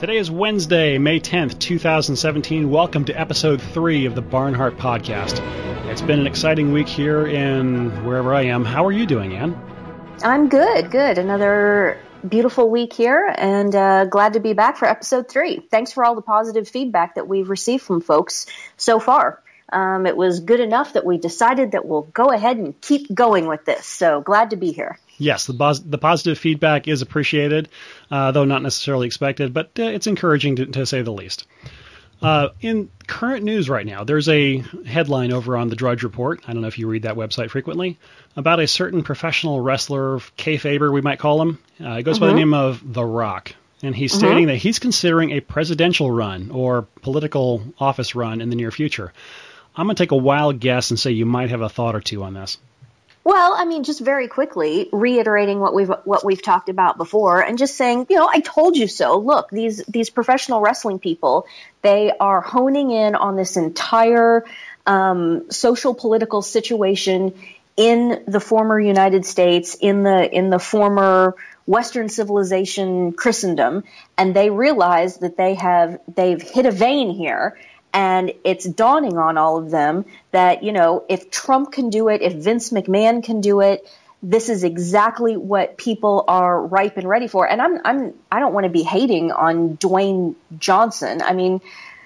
Today is Wednesday, May 10th, 2017. Welcome to episode 3 of the Barnhart Podcast. It's been an exciting week here in wherever I am. How are you doing, Ann? I'm good. Another beautiful week here, and glad to be back for episode 3. Thanks for all the positive feedback that we've received from folks so far. It was good enough that we decided that we'll go ahead and keep going with this. So glad to be here. Yes, the positive feedback is appreciated, though not necessarily expected, but it's encouraging to say the least. In current news right now, there's a headline over on the Drudge Report, I don't know if you read that website frequently, about a certain professional wrestler, kayfaber we might call him. It goes by the name of The Rock, and he's stating that he's considering a presidential run or political office run in the near future. I'm going to take a wild guess and say you might have a thought or two on this. Well, I mean, just very quickly reiterating what we've talked about before, and just saying, I told you so. Look, these professional wrestling people, they are honing in on this entire social political situation in the former United States, in the former Western civilization Christendom, and they realize that they've hit a vein here. And it's dawning on all of them that, if Trump can do it, if Vince McMahon can do it, this is exactly what people are ripe and ready for. And I don't want to be hating on Dwayne Johnson. I mean,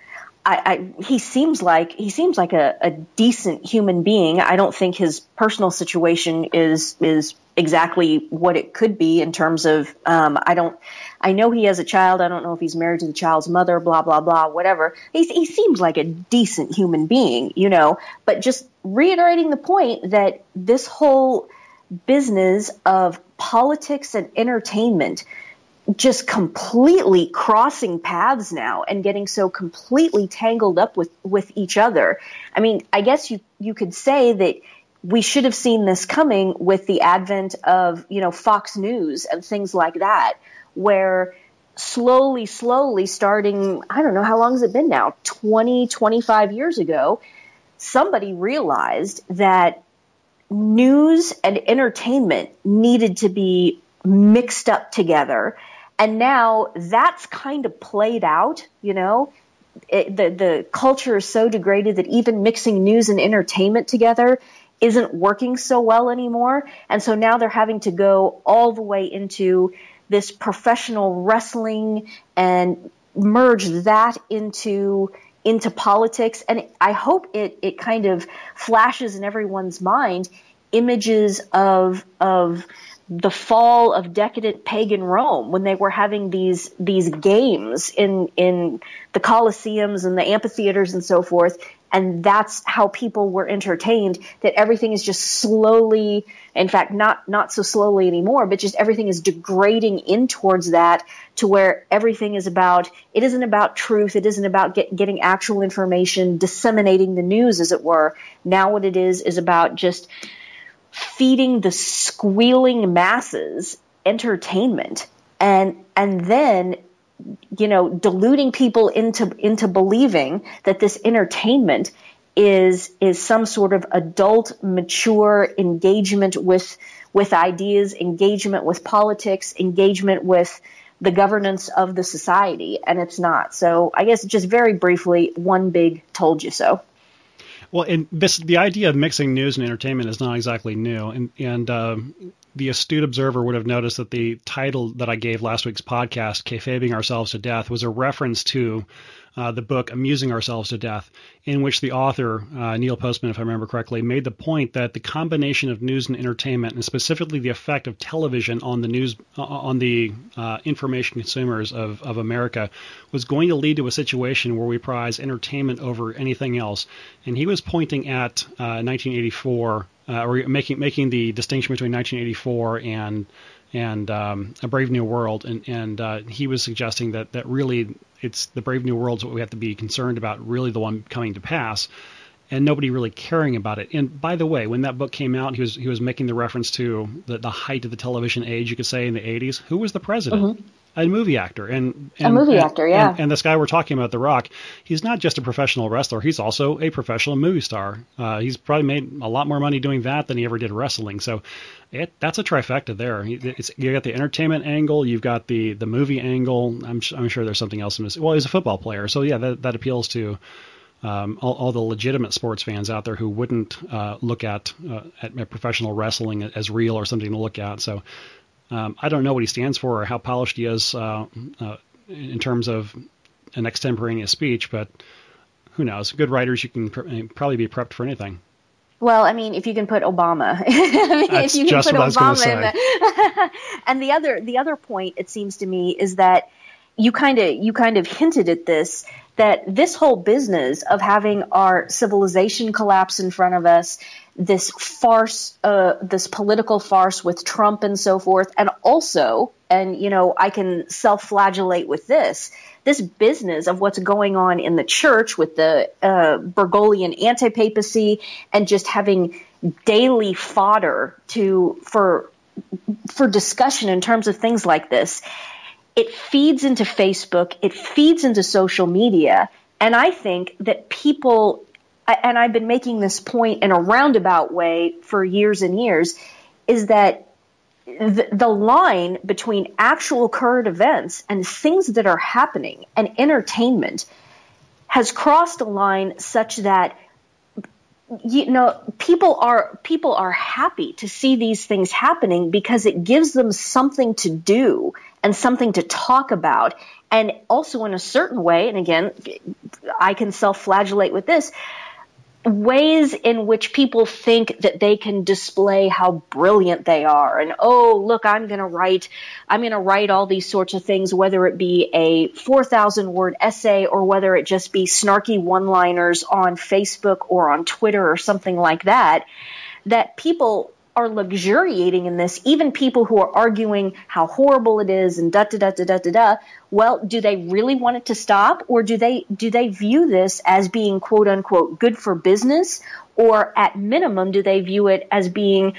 he seems like a decent human being. I don't think his personal situation is exactly what it could be in terms of, I know he has a child. I don't know if he's married to the child's mother, blah, blah, blah, whatever. He seems like a decent human being, but just reiterating the point that this whole business of politics and entertainment just completely crossing paths now and getting so completely tangled up with each other. I mean, I guess you could say that we should have seen this coming with the advent of, Fox News and things like that, where slowly starting, I don't know, how long has it been now? 20, 25 years ago, somebody realized that news and entertainment needed to be mixed up together. And now that's kind of played out, the culture is so degraded that even mixing news and entertainment together isn't working so well anymore. And so now they're having to go all the way into this professional wrestling and merge that into politics. And I hope it kind of flashes in everyone's mind images of the fall of decadent pagan Rome, when they were having these games in the Colosseums and the amphitheaters and so forth. And that's how people were entertained, that everything is just slowly, in fact, not so slowly anymore, but just everything is degrading in towards that, to where everything is about, it isn't about truth. It isn't about getting actual information, disseminating the news, as it were. Now what it is about just feeding the squealing masses entertainment, and then deluding people into believing that this entertainment is some sort of adult, mature engagement with ideas, engagement with politics, engagement with the governance of the society, and it's not. So I guess just very briefly, one big told you so. Well, the idea of mixing news and entertainment is not exactly new, and the astute observer would have noticed that the title that I gave last week's podcast, Kayfabing Ourselves to Death, was a reference to the book Amusing Ourselves to Death, in which the author, Neil Postman, if I remember correctly, made the point that the combination of news and entertainment, and specifically the effect of television on the news, on the information consumers of America, was going to lead to a situation where we prize entertainment over anything else. And he was pointing at 1984, or making the distinction between 1984 and A Brave New World, and he was suggesting that really it's the Brave New World is what we have to be concerned about, really the one coming to pass, and nobody really caring about it. And by the way, when that book came out, he was making the reference to the height of the television age, you could say, in the 80s. Who was the president? a movie actor. And a movie actor, yeah. And this guy we're talking about, The Rock, he's not just a professional wrestler. He's also a professional movie star. He's probably made a lot more money doing that than he ever did wrestling. So that's a trifecta there. You got the entertainment angle, you've got the movie angle. I'm sure there's something else in this. Well, he's a football player, so yeah, that appeals to all the legitimate sports fans out there who wouldn't look at professional wrestling as real or something to look at. So I don't know what he stands for or how polished he is in terms of an extemporaneous speech, but who knows? Good writers, you can probably be prepped for anything. Well, I mean, if you can put Obama, That's if you can just put what I was Obama going to say. and the other point, it seems to me, is that you kind of hinted at this, that this whole business of having our civilization collapse in front of us, this farce, this political farce with Trump and so forth, and also, and I can self-flagellate with this business of what's going on in the church with the Bergoglian anti-papacy and just having daily fodder for discussion in terms of things like this. It feeds into Facebook, it feeds into social media, and I think that people, and I've been making this point in a roundabout way for years and years, is that the line between actual current events and things that are happening and entertainment has crossed a line such that people are happy to see these things happening because it gives them something to do and something to talk about. And also in a certain way, and again, I can self-flagellate with this, ways in which people think that they can display how brilliant they are. And, oh, look, I'm going to write all these sorts of things, whether it be a 4,000 word essay or whether it just be snarky one-liners on Facebook or on Twitter or something like that, that people are luxuriating in this, even people who are arguing how horrible it is and da-da-da-da-da-da-da. Well, do they really want it to stop, or do they view this as being, quote unquote, good for business, or at minimum do they view it as being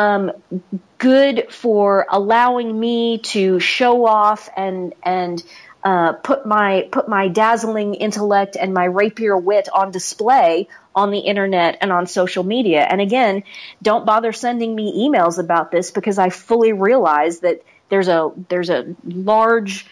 good for allowing me to show off and put my dazzling intellect and my rapier wit on display on the internet and on social media? And again, don't bother sending me emails about this, because I fully realize that there's a large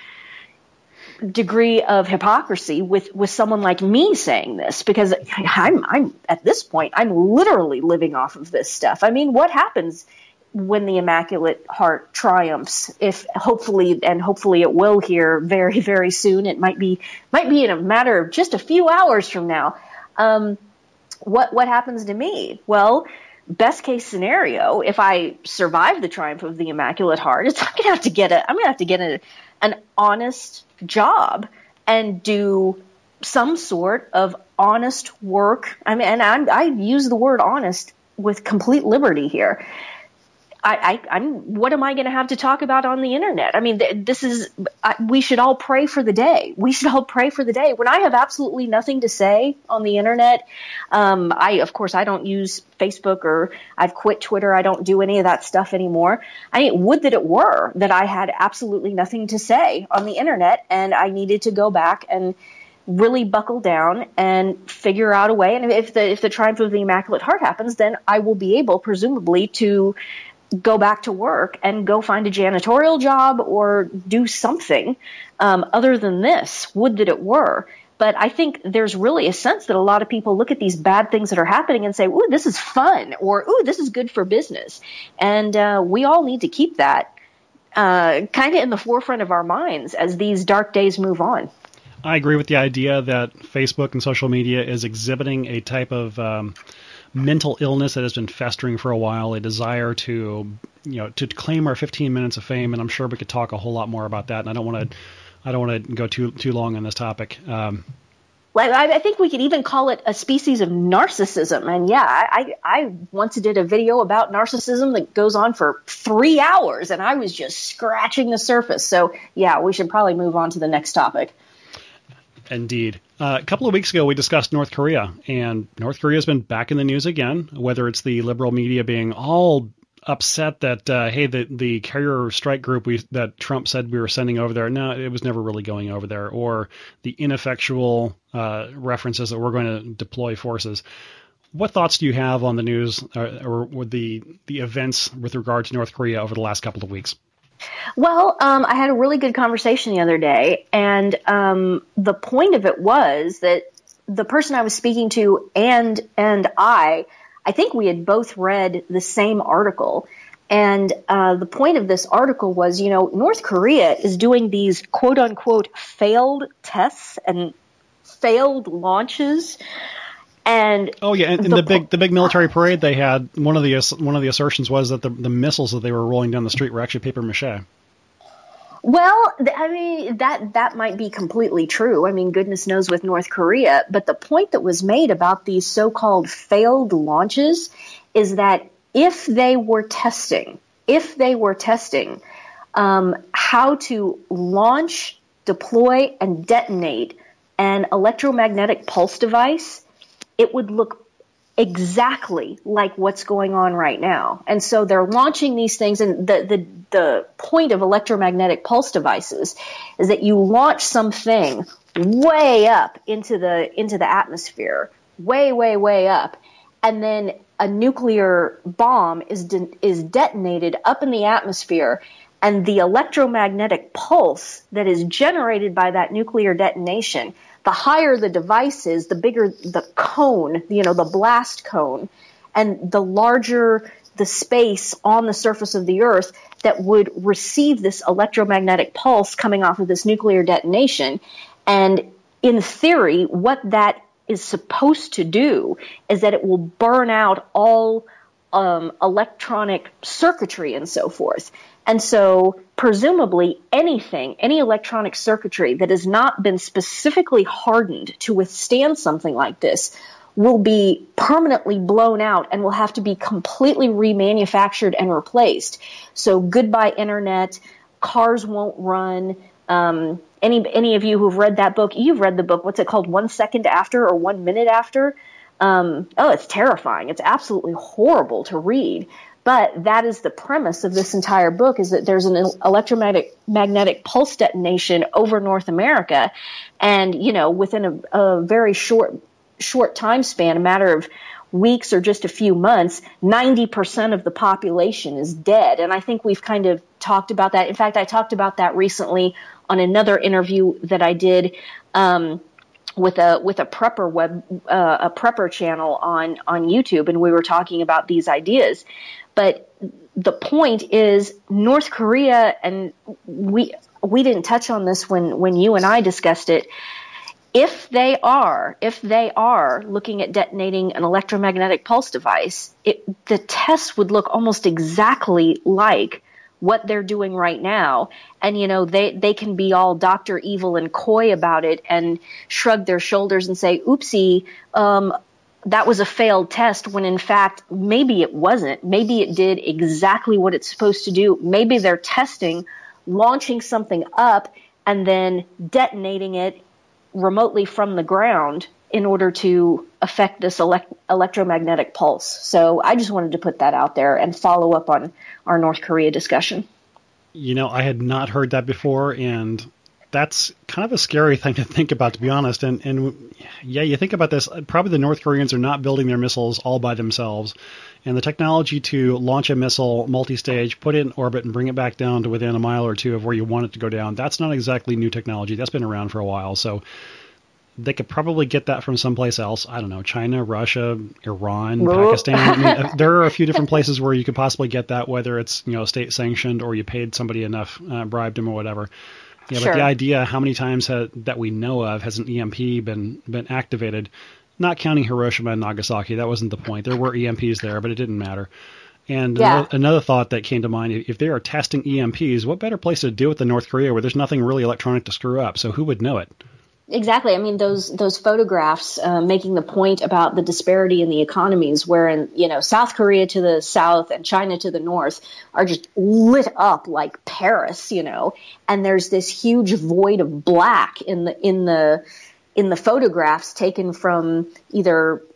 degree of hypocrisy with someone like me saying this, because I'm at this point, I'm literally living off of this stuff. I mean, what happens when the Immaculate Heart triumphs? If hopefully it will here very, very soon. It might be in a matter of just a few hours from now. What happens to me? Well, best case scenario, if I survive the triumph of the Immaculate Heart, I'm gonna have to get an honest job and do some sort of honest work. I mean, and I use the word honest with complete liberty here. What am I going to have to talk about on the internet? I mean, we should all pray for the day. We should all pray for the day when I have absolutely nothing to say on the internet. Of course, I don't use Facebook, or I've quit Twitter. I don't do any of that stuff anymore. Would that it were that I had absolutely nothing to say on the internet and I needed to go back and really buckle down and figure out a way. And if the triumph of the Immaculate Heart happens, then I will be able, presumably, to go back to work and go find a janitorial job or do something other than this. Would that it were. But I think there's really a sense that a lot of people look at these bad things that are happening and say, ooh, this is fun, or ooh, this is good for business. And we all need to keep that kind of in the forefront of our minds as these dark days move on. I agree with the idea that Facebook and social media is exhibiting a type of mental illness that has been festering for a while, a desire to claim our 15 minutes of fame. And I'm sure we could talk a whole lot more about that. And I don't want to go too long on this topic. Well, I think we could even call it a species of narcissism. And yeah, I once did a video about narcissism that goes on for 3 hours, and I was just scratching the surface. So yeah, we should probably move on to the next topic. Indeed. A couple of weeks ago, we discussed North Korea, and North Korea has been back in the news again, whether it's the liberal media being all upset that hey, the carrier strike group that Trump said we were sending over there, no, it was never really going over there, or the ineffectual references that we're going to deploy forces. What thoughts do you have on the news or the events with regard to North Korea over the last couple of weeks? Well, I had a really good conversation the other day, and the point of it was that the person I was speaking to and I think we had both read the same article. And the point of this article was, North Korea is doing these quote unquote failed tests and failed launches. And and the big military parade they had, one of the assertions was that the missiles that they were rolling down the street were actually paper mache. Well, I mean, that might be completely true. I mean, goodness knows with North Korea. But the point that was made about these so-called failed launches is that if they were testing how to launch, deploy, and detonate an electromagnetic pulse device, it would look exactly like what's going on right now. And so they're launching these things, and the point of electromagnetic pulse devices is that you launch something way up into the atmosphere, way up, and then a nuclear bomb is detonated up in the atmosphere, and the electromagnetic pulse that is generated by that nuclear detonation, the higher the device is, the bigger the cone, the blast cone, and the larger the space on the surface of the Earth that would receive this electromagnetic pulse coming off of this nuclear detonation. And in theory, what that is supposed to do is that it will burn out all electronic circuitry and so forth. And so presumably any electronic circuitry that has not been specifically hardened to withstand something like this will be permanently blown out and will have to be completely remanufactured and replaced. So goodbye internet, cars won't run. Any of you who've read that book, you've read the book, what's it called, 1 second after or 1 minute after? It's terrifying. It's absolutely horrible to read. But that is the premise of this entire book, is that there's an electromagnetic pulse detonation over North America. And, within a very short time span, a matter of weeks or just a few months, 90% of the population is dead. And I think we've kind of talked about that. In fact, I talked about that recently on another interview that I did with a prepper channel on YouTube, and we were talking about these ideas. But the point is, North Korea, and we didn't touch on this when you and I discussed it. If they are looking at detonating an electromagnetic pulse device, the tests would look almost exactly like what they're doing right now. And, they can be all Dr. Evil and coy about it and shrug their shoulders and say, oopsie, that was a failed test, when in fact, maybe it wasn't. Maybe it did exactly what it's supposed to do. Maybe they're testing launching something up and then detonating it remotely from the ground in order to affect this electromagnetic pulse. So I just wanted to put that out there and follow up on our North Korea discussion. I had not heard that before, and that's kind of a scary thing to think about, to be honest. And yeah, you think about this, probably the North Koreans are not building their missiles all by themselves. And the technology to launch a missile multi-stage, put it in orbit, and bring it back down to within a mile or two of where you want it to go down, that's not exactly new technology. That's been around for a while. So they could probably get that from someplace else. I don't know, China, Russia, Iran, Pakistan. I mean, there are a few different places where you could possibly get that, whether it's state sanctioned or you paid somebody enough, bribed them or whatever. Yeah, sure. But the idea, how many times that we know of has an EMP been activated? Not counting Hiroshima and Nagasaki, that wasn't the point. There were EMPs there, but it didn't matter. And another thought that came to mind, if they are testing EMPs, what better place to do it than North Korea, where there's nothing really electronic to screw up? So who would know it? Exactly. I mean, those photographs making the point about the disparity in the economies, wherein South Korea to the south and China to the north are just lit up like Paris, and there's this huge void of black in the photographs taken from either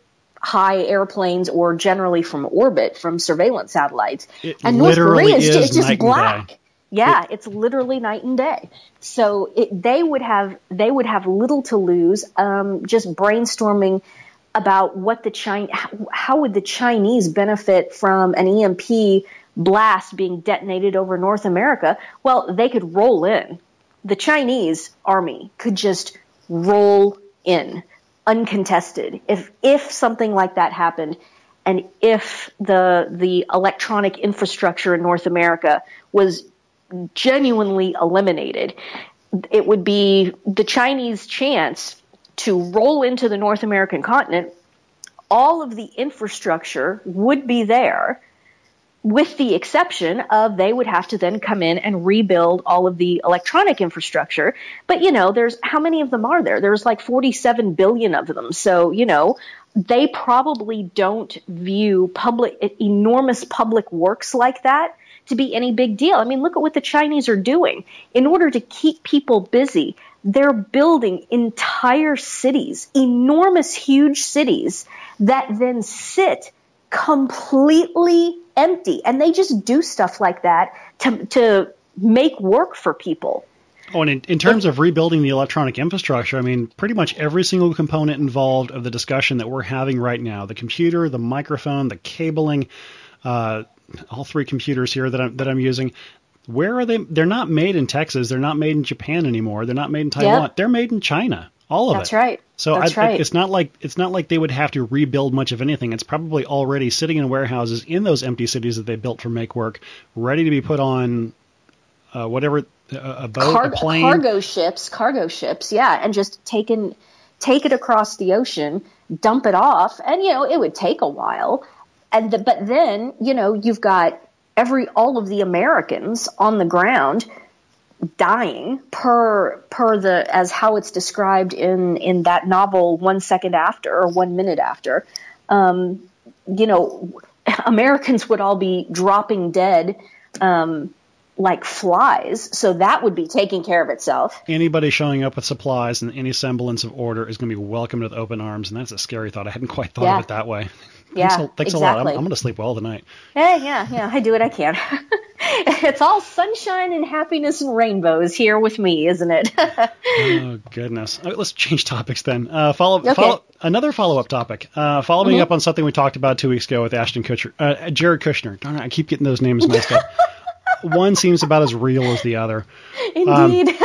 high airplanes or generally from orbit, from surveillance satellites. And North Korea is just black. Yeah, it's literally night and day. So they would have little to lose just brainstorming about how would the Chinese benefit from an EMP blast being detonated over North America. Well, they could roll in. The Chinese army could just roll in uncontested if something like that happened, and if the electronic infrastructure in North America was genuinely eliminated, it would be the Chinese chance to roll into the North American continent. All of the infrastructure would be there, with the exception of they would have to then come in and rebuild all of the electronic infrastructure. But, there's how many of them are there? There's like 47 billion of them. So, they probably don't view enormous public works like that to be any big deal. I mean, look at what the Chinese are doing. In order to keep people busy, they're building entire cities, enormous, huge cities that then sit completely empty. And they just do stuff like that to make work for people. Oh, and in terms of rebuilding the electronic infrastructure, I mean, pretty much every single component involved of the discussion that we're having right now, the computer, the microphone, the cabling, all three computers here that I'm using, where are they? They're not made in Texas. They're not made in Japan anymore. They're not made in Taiwan. Yep. They're made in China. All of That's it. That's right. So That's right. It's not like they would have to rebuild much of anything. It's probably already sitting in warehouses in those empty cities that they built for make work, ready to be put on whatever, a boat, a plane. Cargo ships, yeah, and just take it across the ocean, dump it off, and it would take a while. But then, you've got all of the Americans on the ground dying per as how it's described in that novel 1 second after or 1 minute after. Americans would all be dropping dead like flies, so that would be taking care of itself. Anybody showing up with supplies and any semblance of order is going to be welcomed with open arms, and that's a scary thought. I hadn't quite thought of it that way. Yeah, thanks exactly. a lot. I'm going to sleep well tonight. Yeah, I do what I can. It's all sunshine and happiness and rainbows here with me, isn't it? Oh, goodness. All right, let's change topics then. Another follow-up topic. Following up on something we talked about 2 weeks ago with Ashton Kutcher, Jared Kushner. Darn it, I keep getting those names messed up. One seems about as real as the other. Indeed.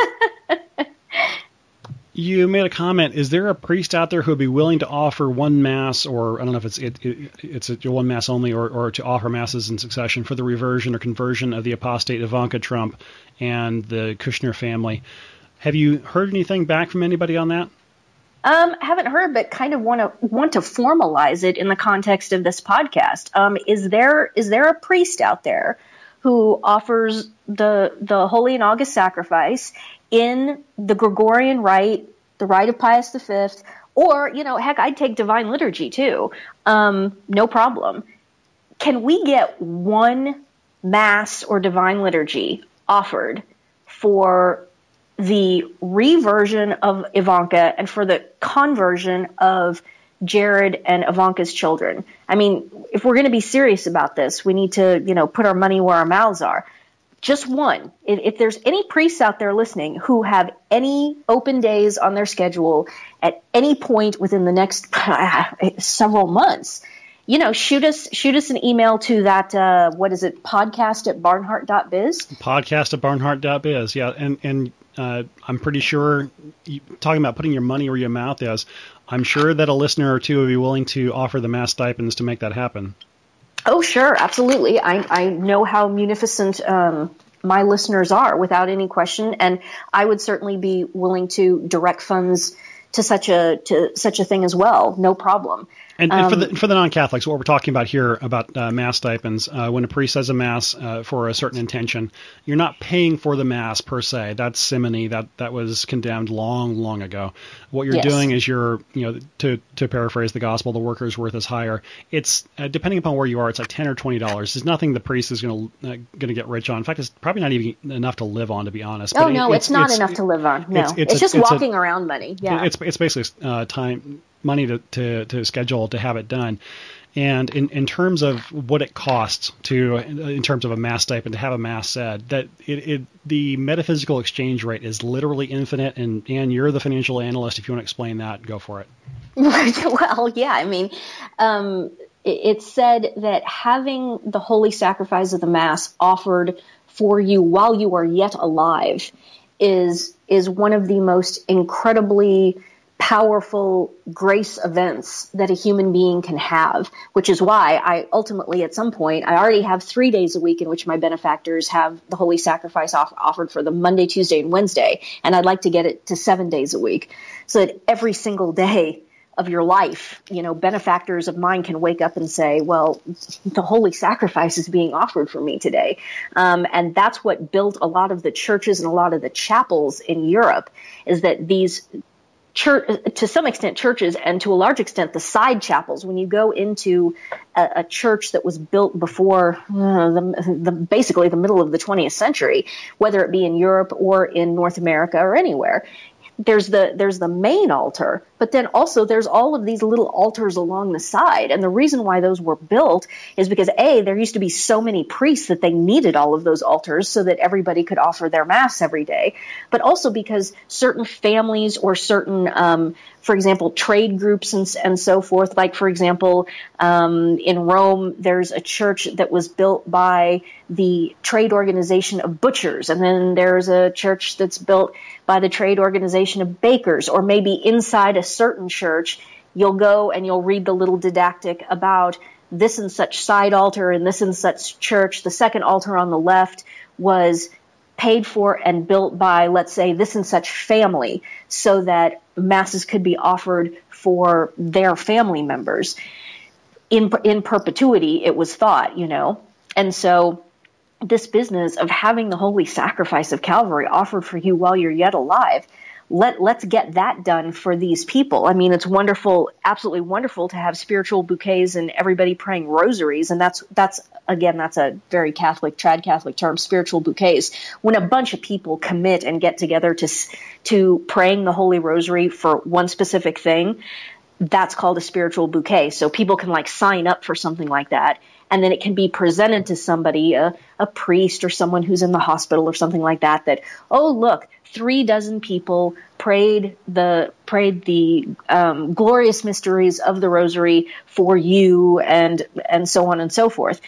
You made a comment. Is there a priest out there who would be willing to offer one mass, or I don't know if it's a one mass only, or to offer masses in succession for the reversion or conversion of the apostate Ivanka Trump and the Kushner family? Have you heard anything back from anybody on that? Haven't heard, but kind of want to formalize it in the context of this podcast. Is there a priest out there who offers the holy and august sacrifice in the Gregorian rite, the rite of Pius V, or, heck, I'd take divine liturgy too. No problem. Can we get one mass or divine liturgy offered for the reversion of Ivanka and for the conversion of Jared and Ivanka's children? I mean, if we're going to be serious about this, we need to, put our money where our mouths are. Just one. If there's any priests out there listening who have any open days on their schedule at any point within the next several months, shoot us an email to that, podcast@barnhart.biz? Podcast@barnhart.biz, yeah. And I'm pretty sure, talking about putting your money where your mouth is, I'm sure that a listener or two would be willing to offer the mass stipends to make that happen. Oh, sure. Absolutely. I know how munificent my listeners are without any question. And I would certainly be willing to direct funds to such a thing as well. No problem. And for the non-Catholics, what we're talking about here about mass stipends, when a priest says a mass for a certain intention, you're not paying for the mass per se. That's simony. That was condemned long ago. What you're doing is you're, to paraphrase the gospel, the worker's worth is higher. It's depending upon where you are, it's like $10 or $20. It's nothing the priest is going to get rich on. In fact, it's probably not even enough to live on, to be honest. But it's not enough to live on. No, it's just walking around money. Yeah, it's basically time. money to schedule to have it done. And in terms of what it costs in terms of a mass stipend to have a mass said, that the metaphysical exchange rate is literally infinite. And you're the financial analyst. If you want to explain that, go for it. Well, yeah, I mean, it's said that having the holy sacrifice of the Mass offered for you while you are yet alive is one of the most incredibly powerful grace events that a human being can have, which is why I ultimately, at some point, I already have 3 days a week in which my benefactors have the holy sacrifice offered for them Monday, Tuesday, and Wednesday. And I'd like to get it to 7 days a week so that every single day of your life, benefactors of mine can wake up and say, well, the holy sacrifice is being offered for me today. And that's what built a lot of the churches and a lot of the chapels in Europe, is that these to some extent churches, and to a large extent the side chapels, when you go into a church that was built before basically the middle of the 20th century, whether it be in Europe or in North America or anywhere, there's the main altar, but then also there's all of these little altars along the side. And the reason why those were built is because there used to be so many priests that they needed all of those altars so that everybody could offer their mass every day. But also because certain families or certain, for example, trade groups and so forth, like, for example, in Rome, there's a church that was built by the trade organization of butchers. And then there's a church that's built by the trade organization of bakers. Or maybe inside a certain church, you'll go and you'll read the little didactic about this and such side altar in this and such church. The second altar on the left was paid for and built by, let's say, this and such family, so that masses could be offered for their family members. In perpetuity, it was thought, And so this business of having the holy sacrifice of Calvary offered for you while you're yet alive, let's get that done for these people. I mean, it's wonderful, absolutely wonderful to have spiritual bouquets and everybody praying rosaries. And that's a very Catholic, trad Catholic term, spiritual bouquets. When a bunch of people commit and get together to praying the Holy Rosary for one specific thing, that's called a spiritual bouquet. So people can sign up for something like that. And then it can be presented to somebody, a priest or someone who's in the hospital or something like that, oh, look, 36 people prayed the glorious mysteries of the Rosary for you, and so on and so forth.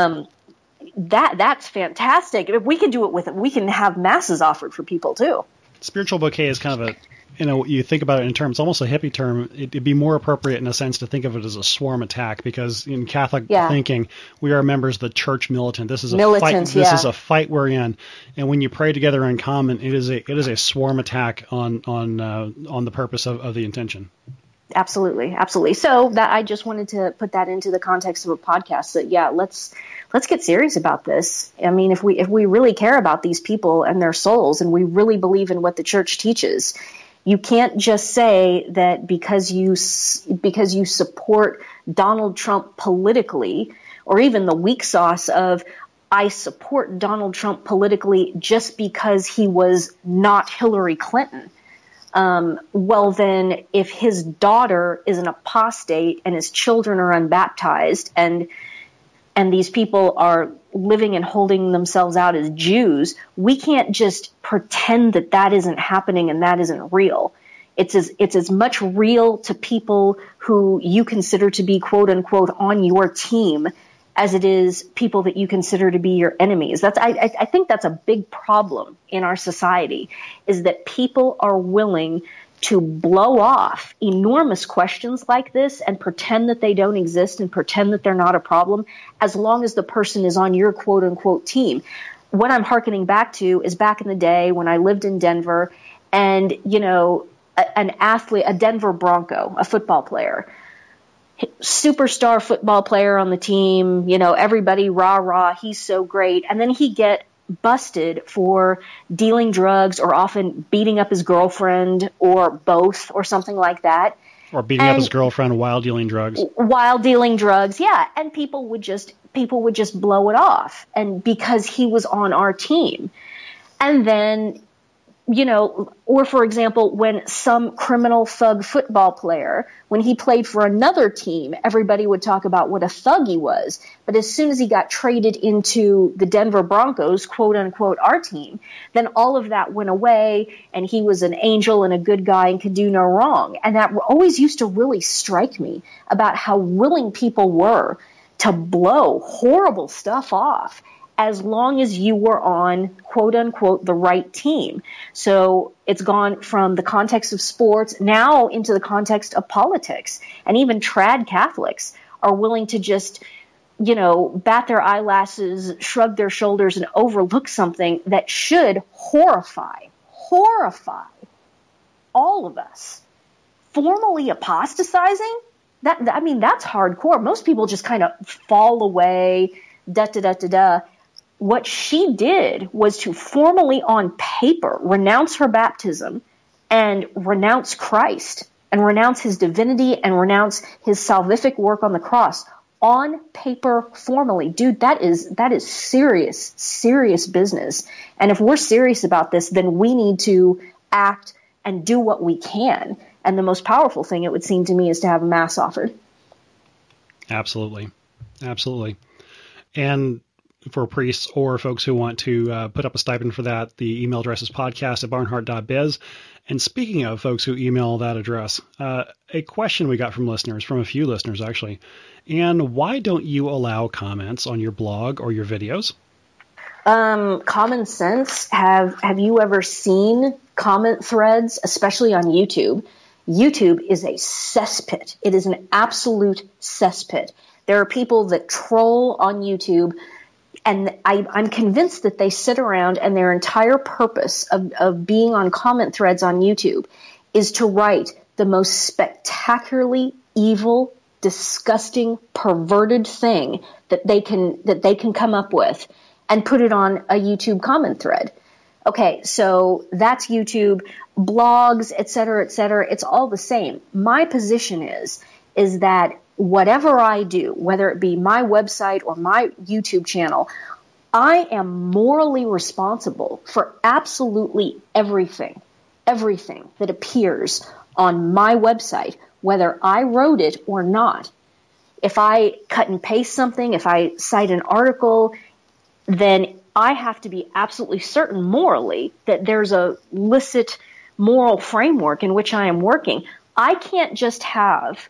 That's fantastic. If we can do it we can have masses offered for people too. Spiritual bouquet is kind of you think about it in terms, almost a hippie term. It'd be more appropriate in a sense to think of it as a swarm attack, because in Catholic thinking, we are members of the church militant. This is a fight. This is a fight we're in, and when you pray together in common, it is a swarm attack on the purpose of the intention. Absolutely, absolutely. So that I just wanted to put that into the context of a podcast. That let's get serious about this. I mean, if we really care about these people and their souls, and we really believe in what the church teaches, you can't just say that because you support Donald Trump politically, or even the weak sauce of I support Donald Trump politically just because he was not Hillary Clinton. Well, then if his daughter is an apostate and his children are unbaptized, and these people are living and holding themselves out as Jews, we can't just pretend that isn't happening and that isn't real. It's as much real to people who you consider to be quote unquote on your team as it is people that you consider to be your enemies. I think that's a big problem in our society, is that people are willing to blow off enormous questions like this and pretend that they don't exist and pretend that they're not a problem, as long as the person is on your quote unquote team. What I'm hearkening back to is back in the day when I lived in Denver, and, an athlete, a Denver Bronco, a football player, superstar football player on the team, everybody rah, rah, he's so great. And then he get busted for dealing drugs, or often beating up his girlfriend, or both, or something like that. Or beating up his girlfriend while dealing drugs. While dealing drugs, yeah. And people would just blow it off, and because he was on our team. And then or for example, when some criminal thug football player, when he played for another team, everybody would talk about what a thug he was. But as soon as he got traded into the Denver Broncos, quote unquote, our team, then all of that went away and he was an angel and a good guy and could do no wrong. And that always used to really strike me about how willing people were to blow horrible stuff off as long as you were on, quote unquote, the right team. So it's gone from the context of sports now into the context of politics. And even trad Catholics are willing to just, bat their eyelashes, shrug their shoulders, and overlook something that should horrify all of us. Formally apostatizing? That's hardcore. Most people just kind of fall away, What she did was to formally on paper renounce her baptism and renounce Christ and renounce his divinity and renounce his salvific work on the cross on paper formally. Dude, that is serious business. And if we're serious about this, then we need to act and do what we can. And the most powerful thing, it would seem to me, is to have a mass offered. Absolutely. And for priests or folks who want to put up a stipend for that, the email address is podcast@barnhart.biz. And speaking of folks who email that address, a question we got from a few listeners actually. And why don't you allow comments on your blog or your videos? Common sense. Have you ever seen comment threads, especially on YouTube? YouTube is a cesspit. It is an absolute cesspit. There are people that troll on YouTube, and I'm convinced that they sit around and their entire purpose of being on comment threads on YouTube is to write the most spectacularly evil, disgusting, perverted thing that they can come up with and put it on a YouTube comment thread. Okay, so that's YouTube, blogs, et cetera, it's all the same. My position is that whatever I do, whether it be my website or my YouTube channel, I am morally responsible for absolutely everything that appears on my website, whether I wrote it or not. If I cut and paste something, if I cite an article, then I have to be absolutely certain morally that there's a licit moral framework in which I am working. I can't just have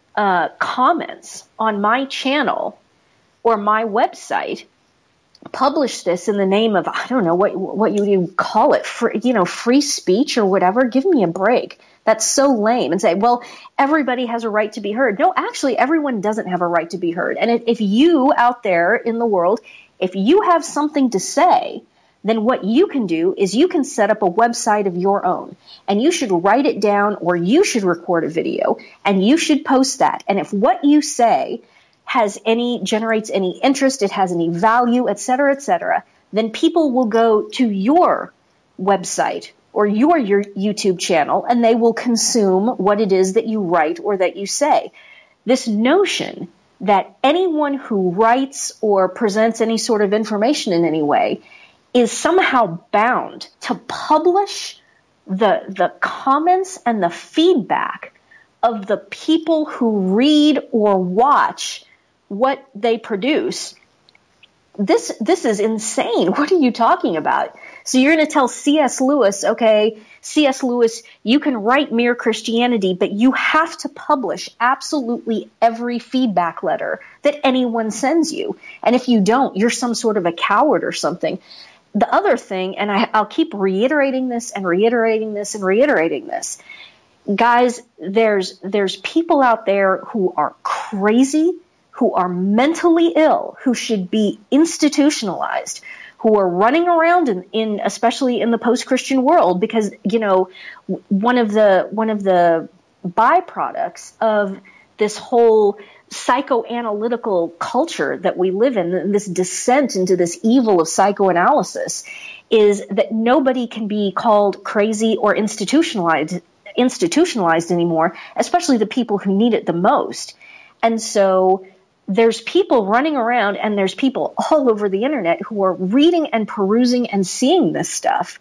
comments on my channel or my website publish this in the name of, I don't know what you would call it, free speech or whatever. Give me a break. That's so lame. And say, well, everybody has a right to be heard. No, actually, everyone doesn't have a right to be heard. And if you out there in the world, if you have something to say, then what you can do is you can set up a website of your own, and you should write it down, or you should record a video and you should post that. And if what you say generates any interest, it has any value, et cetera, then people will go to your website or your YouTube channel, and they will consume what it is that you write or that you say. This notion that anyone who writes or presents any sort of information in any way is somehow bound to publish the comments and the feedback of the people who read or watch what they produce. This is insane. What are you talking about? So you're going to tell C.S. Lewis, okay, C.S. Lewis, you can write Mere Christianity, but you have to publish absolutely every feedback letter that anyone sends you. And if you don't, you're some sort of a coward or something. The other thing, and I'll keep reiterating this and reiterating this and reiterating this, guys, there's people out there who are crazy, who are mentally ill, who should be institutionalized, who are running around in especially in the post-Christian world, because one of the byproducts of this whole psychoanalytical culture that we live in, this descent into this evil of psychoanalysis, is that nobody can be called crazy or institutionalized anymore, especially the people who need it the most. And so there's people running around, and there's people all over the internet who are reading and perusing and seeing this stuff.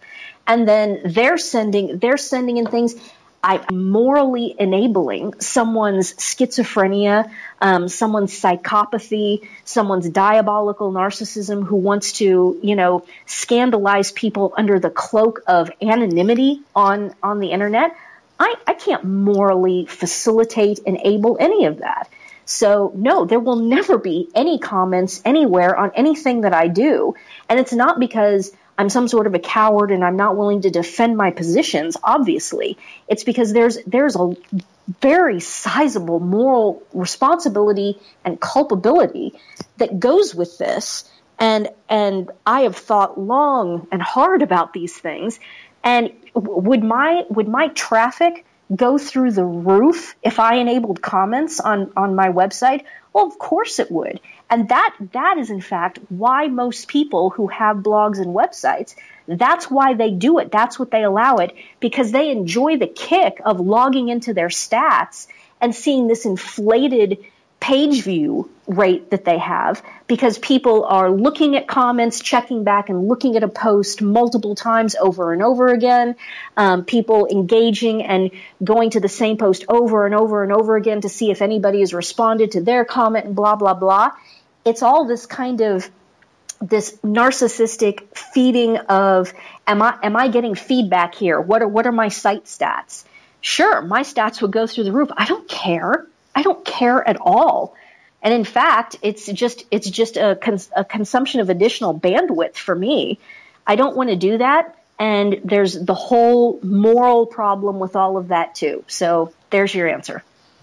and then they're sending in things. I'm morally enabling someone's schizophrenia, someone's psychopathy, someone's diabolical narcissism who wants to, scandalize people under the cloak of anonymity on the internet. I can't morally facilitate, enable any of that. So no, there will never be any comments anywhere on anything that I do. And it's not because I'm some sort of a coward and I'm not willing to defend my positions, obviously. It's because there's a very sizable moral responsibility and culpability that goes with this. And I have thought long and hard about these things. And would my traffic go through the roof if I enabled comments on my website? Well, of course it would. And that is, in fact, why most people who have blogs and websites, that's why they do it. That's what they allow it, because they enjoy the kick of logging into their stats and seeing this inflated page view rate that they have, because people are looking at comments, checking back and looking at a post multiple times over and over again, people engaging and going to the same post over and over and over again to see if anybody has responded to their comment and blah, blah, blah. It's all this kind of this narcissistic feeding of, am I getting feedback here? What are my site stats? Sure, my stats would go through the roof. I don't care. I don't care at all. And in fact, it's just a consumption of additional bandwidth for me. I don't want to do that. And there's the whole moral problem with all of that too. So there's your answer.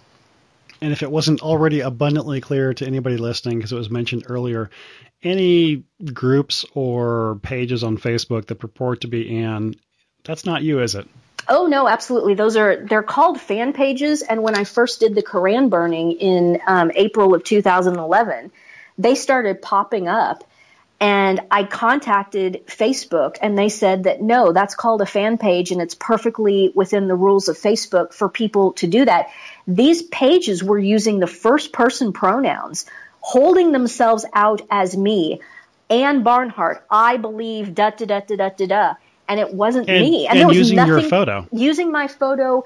And if it wasn't already abundantly clear to anybody listening, because it was mentioned earlier, any groups or pages on Facebook that purport to be Ann, that's not you, is it? Oh, no, absolutely. They're called fan pages. And when I first did the Koran burning in April of 2011, they started popping up. And I contacted Facebook and they said that, no, that's called a fan page and it's perfectly within the rules of Facebook for people to do that. These pages were using the first person pronouns, holding themselves out as me, Ann Barnhart, I believe, da-da-da-da-da-da-da. And it wasn't me. And there was using your photo. Using my photo,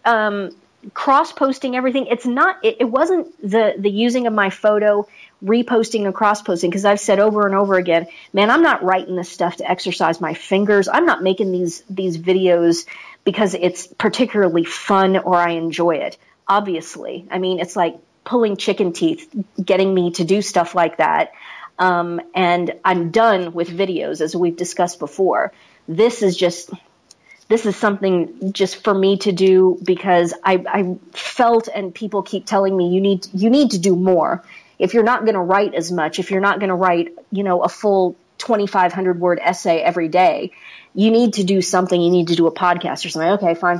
cross-posting everything. It wasn't the using of my photo, reposting and cross-posting, because I've said over and over again, man, I'm not writing this stuff to exercise my fingers. I'm not making these videos because it's particularly fun or I enjoy it. Obviously. I mean, it's like pulling chicken teeth, getting me to do stuff like that. And I'm done with videos, as we've discussed before. This is something just for me to do because I felt, and people keep telling me, you need to do more. If you're not going to write as much, if you're not going to write, a full 2,500 word essay every day, you need to do something. You need to do a podcast or something. Okay, fine.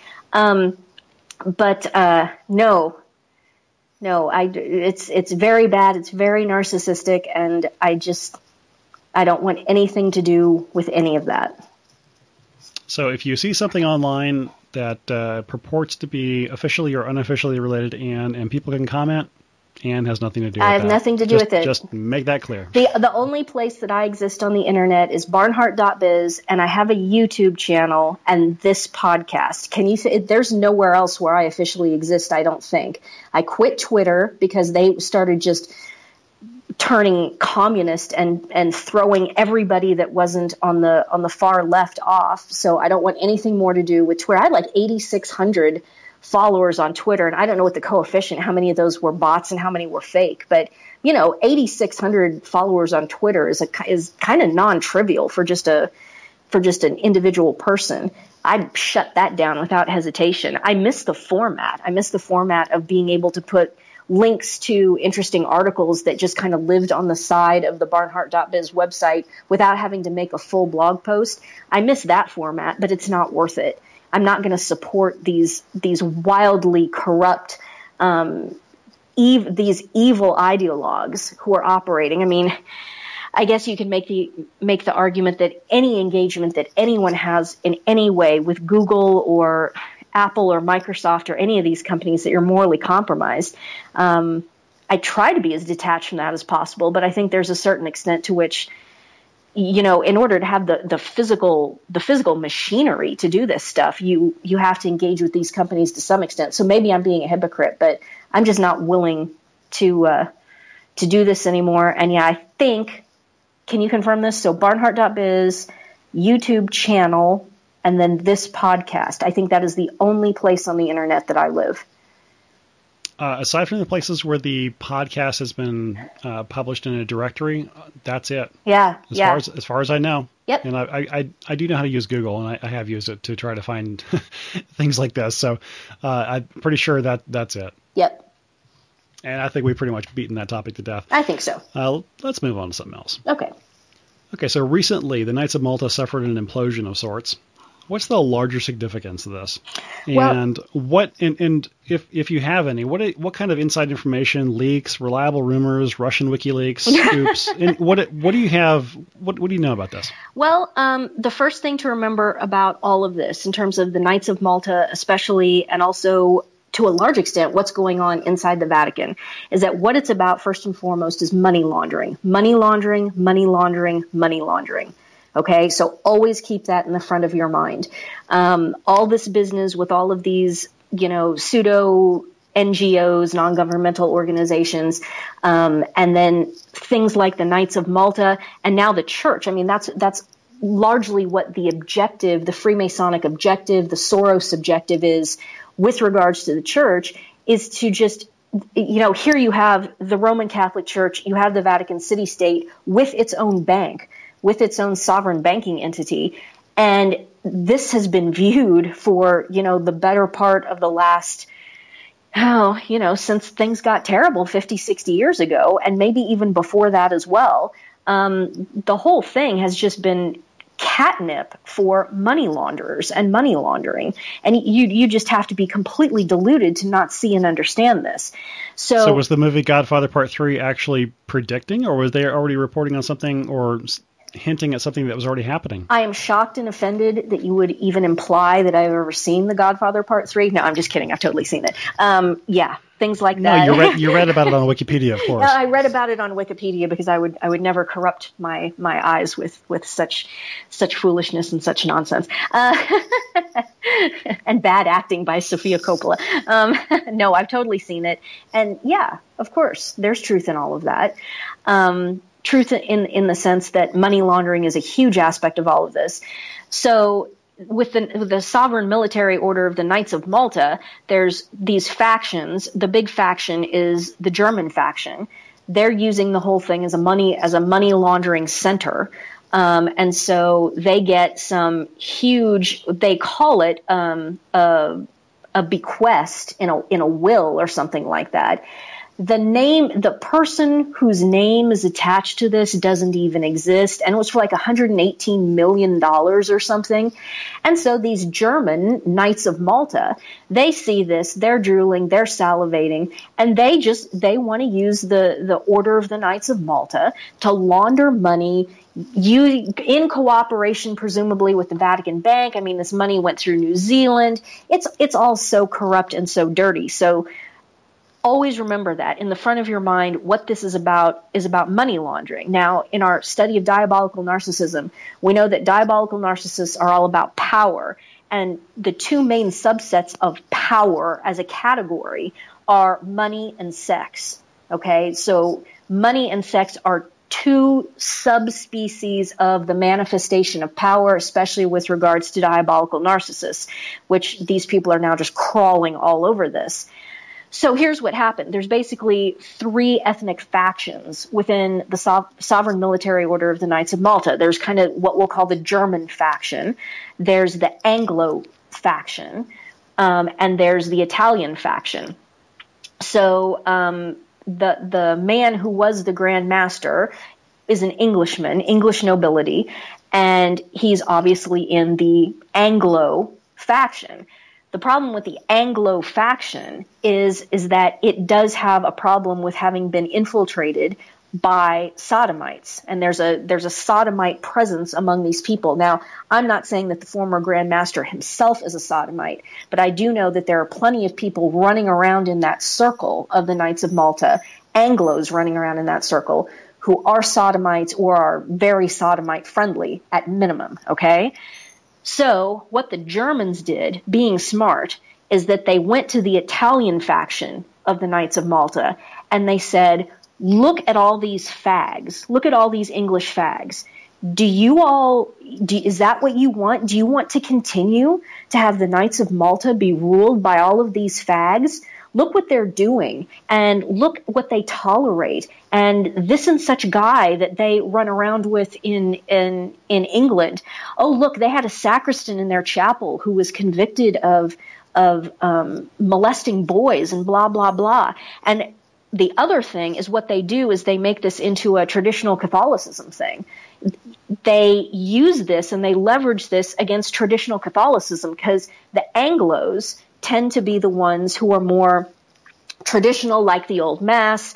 No, it's very bad. It's very narcissistic. And I don't want anything to do with any of that. So if you see something online that purports to be officially or unofficially related to Ann and people can comment, Ann has nothing to do with that. I have nothing to do with it. Just make that clear. The only place that I exist on the internet is barnhart.biz, and I have a YouTube channel and this podcast. Can you say there's nowhere else where I officially exist, I don't think. I quit Twitter because they started just turning communist and throwing everybody that wasn't on the far left off. So I don't want anything more to do with Twitter. I had like 8,600 followers on Twitter, and I don't know what the coefficient, how many of those were bots and how many were fake. But 8,600 followers on Twitter is kind of non-trivial for just an individual person. I'd shut that down without hesitation. I miss the format. I miss the format of being able to put links to interesting articles that just kind of lived on the side of the barnhart.biz website without having to make a full blog post. I miss that format, but it's not worth it. I'm not going to support these wildly corrupt, these evil ideologues who are operating. I mean, I guess you can make the argument that any engagement that anyone has in any way with Google or Apple or Microsoft or any of these companies, that you're morally compromised. I try to be as detached from that as possible, but I think there's a certain extent to which, in order to have the physical machinery to do this stuff, you have to engage with these companies to some extent. So maybe I'm being a hypocrite, but I'm just not willing to do this anymore. And yeah, I think, can you confirm this? So Barnhart.biz, YouTube channel, and then this podcast. I think that is the only place on the internet that I live. Aside from the places where the podcast has been published in a directory, that's it. Yeah, As far as I know. Yep. And I do know how to use Google, and I have used it to try to find things like this. So I'm pretty sure that's it. Yep. And I think we've pretty much beaten that topic to death. I think so. Let's move on to something else. Okay, so recently the Knights of Malta suffered an implosion of sorts. What's the larger significance of this? And if you have any, what kind of inside information, leaks, reliable rumors, Russian WikiLeaks, scoops, and what do you have? What do you know about this? Well, the first thing to remember about all of this, in terms of the Knights of Malta, especially, and also to a large extent what's going on inside the Vatican, is that what it's about first and foremost is money laundering, money laundering, money laundering, money laundering. Okay, so always keep that in the front of your mind. All this business with all of these, pseudo NGOs, non-governmental organizations, and then things like the Knights of Malta, and now the church. I mean, that's largely what the objective, the Freemasonic objective, the Soros objective is with regards to the church, is to just, here you have the Roman Catholic Church, you have the Vatican City State with its own bank, with its own sovereign banking entity. And this has been viewed for, the better part of the last, since things got terrible 50, 60 years ago, and maybe even before that as well. The whole thing has just been catnip for money launderers and money laundering. And you just have to be completely deluded to not see and understand this. So was the movie Godfather Part 3 actually predicting, or was they already reporting on something or hinting at something that was already happening? I am shocked and offended that you would even imply that I've ever seen The Godfather Part 3. No, I'm just kidding. I've totally seen it. Things like that. No, you read about it on Wikipedia, of course. I read about it on Wikipedia because I would never corrupt my eyes with such foolishness and such nonsense. And bad acting by Sofia Coppola. No, I've totally seen it. And yeah, of course, there's truth in all of that. Truth in the sense that money laundering is a huge aspect of all of this. So with the sovereign military order of the Knights of Malta, there's these factions. The big faction is the German faction. They're using the whole thing as a money laundering center. And so they get some huge, they call it a bequest in a will or something like that. The person whose name is attached to this doesn't even exist. And it was for like $118 million or something. And so these German Knights of Malta, they see this, they're drooling, they're salivating, and they want to use the Order of the Knights of Malta to launder money, in cooperation, presumably, with the Vatican Bank. I mean, this money went through New Zealand. It's all so corrupt and so dirty. So always remember that in the front of your mind. What this is about money laundering. Now, in our study of diabolical narcissism, we know that diabolical narcissists are all about power. And the two main subsets of power as a category are money and sex. Okay, so money and sex are two subspecies of the manifestation of power, especially with regards to diabolical narcissists, which these people are now just crawling all over this. So here's what happened. There's basically three ethnic factions within the sovereign military order of the Knights of Malta. There's kind of what we'll call the German faction. There's the Anglo faction, and there's the Italian faction. So the man who was the Grand Master is an Englishman, English nobility, and he's obviously in the Anglo faction. The problem with the Anglo faction is that it does have a problem with having been infiltrated by sodomites, and there's a sodomite presence among these people. Now, I'm not saying that the former Grand Master himself is a sodomite, but I do know that there are plenty of people running around in that circle of the Knights of Malta, Anglos running around in that circle, who are sodomites or are very sodomite friendly at minimum, okay? So what the Germans did, being smart, is that they went to the Italian faction of the Knights of Malta and they said, look at all these fags. Look at all these English fags. Is that what you want? Do you want to continue to have the Knights of Malta be ruled by all of these fags? Look what they're doing and look what they tolerate. And this and such guy that they run around with in England. Oh, look, they had a sacristan in their chapel who was convicted of molesting boys and blah, blah, blah. And the other thing is what they do is they make this into a traditional Catholicism thing. They use this and they leverage this against traditional Catholicism because the Anglos tend to be the ones who are more traditional, like the old Mass,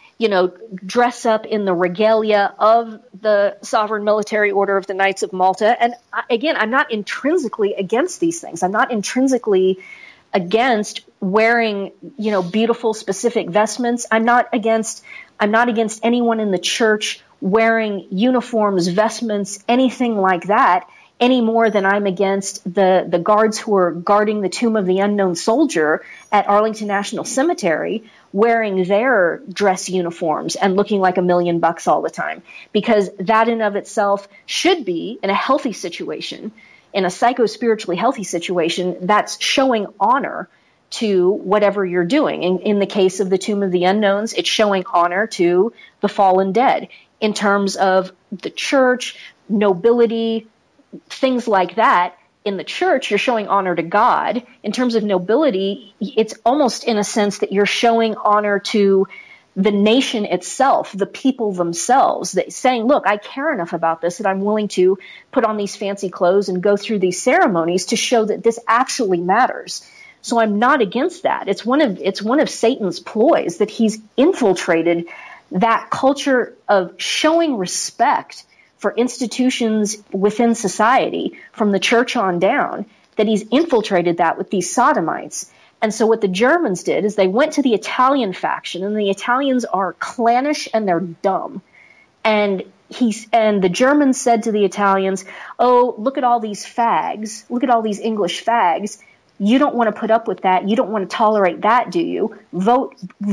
dress up in the regalia of the Sovereign Military Order of the Knights of Malta. And again, I'm not intrinsically against these things. I'm not intrinsically against wearing, beautiful specific vestments. I'm not against anyone in the church wearing uniforms, vestments, anything like that, any more than I'm against the guards who are guarding the tomb of the unknown soldier at Arlington National Cemetery wearing their dress uniforms and looking like $1 million all the time. Because that in of itself should be, in a healthy situation, in a psycho-spiritually healthy situation, that's showing honor to whatever you're doing. In the case of the Tomb of the Unknowns, it's showing honor to the fallen dead. In terms of the church, nobility, things like that, in the church, you're showing honor to God. In terms of nobility, it's almost in a sense that you're showing honor to the nation itself, the people themselves, that saying, look, I care enough about this that I'm willing to put on these fancy clothes and go through these ceremonies to show that this actually matters. So I'm not against that. It's one of Satan's ploys that he's infiltrated that culture of showing respect for institutions within society from the church on down, that he's infiltrated that with these sodomites. And so what the Germans did is they went to the Italian faction, and the Italians are clannish and they're dumb. And the Germans said to the Italians, oh, look at all these fags. Look at all these English fags. You don't want to put up with that. You don't want to tolerate that, do you? Vote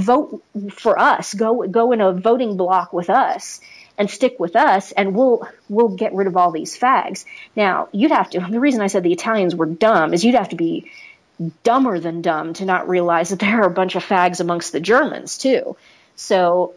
for us. Go in a voting block with us and stick with us, and we'll get rid of all these fags. Now, the reason I said the Italians were dumb is you'd have to be dumber than dumb to not realize that there are a bunch of fags amongst the Germans too. So,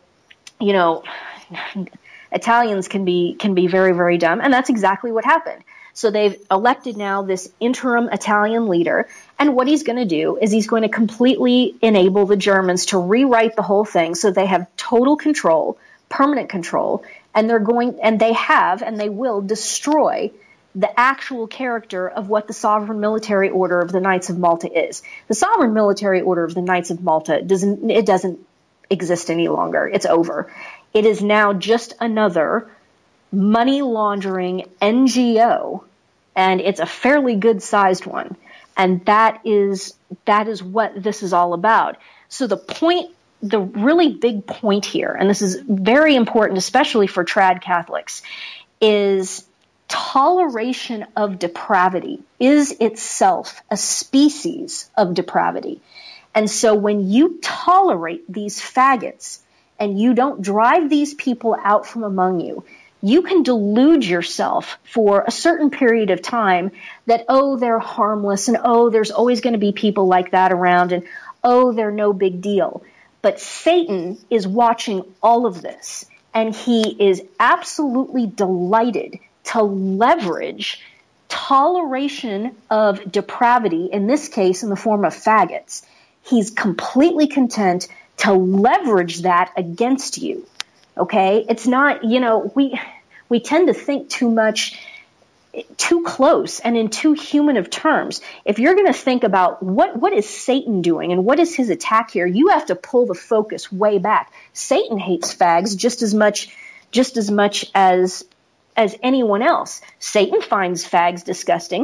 Italians can be very, very dumb, and that's exactly what happened. So they've elected now this interim Italian leader, and what he's going to do is he's going to completely enable the Germans to rewrite the whole thing so they have total control, permanent control, and they will destroy the actual character of what the Sovereign Military Order of the Knights of Malta is. The Sovereign Military Order of the Knights of Malta doesn't exist any longer. It's over. It is now just another money laundering NGO, and it's a fairly good sized one. And that is what this is all about. So the really big point here, and this is very important, especially for trad Catholics, is toleration of depravity is itself a species of depravity. And so when you tolerate these faggots and you don't drive these people out from among you, you can delude yourself for a certain period of time that, oh, they're harmless, and oh, there's always going to be people like that around, and oh, they're no big deal. But Satan is watching all of this, and he is absolutely delighted to leverage toleration of depravity, in this case in the form of faggots. He's completely content to leverage that against you. Okay? It's not, we tend to think too much, too close and in too human of terms. If you're going to think about what is Satan doing and what is his attack here, you have to pull the focus way back. Satan hates fags just as much as anyone else. Satan finds fags disgusting.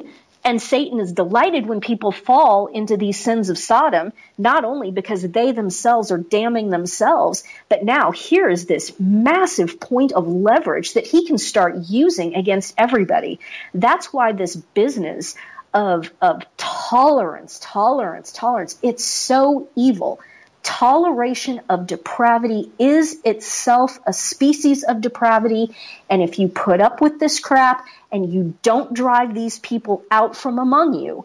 And Satan is delighted when people fall into these sins of Sodom, not only because they themselves are damning themselves, but now here is this massive point of leverage that he can start using against everybody. That's why this business of tolerance, it's so evil. Toleration of depravity is itself a species of depravity, and if you put up with this crap and you don't drive these people out from among you,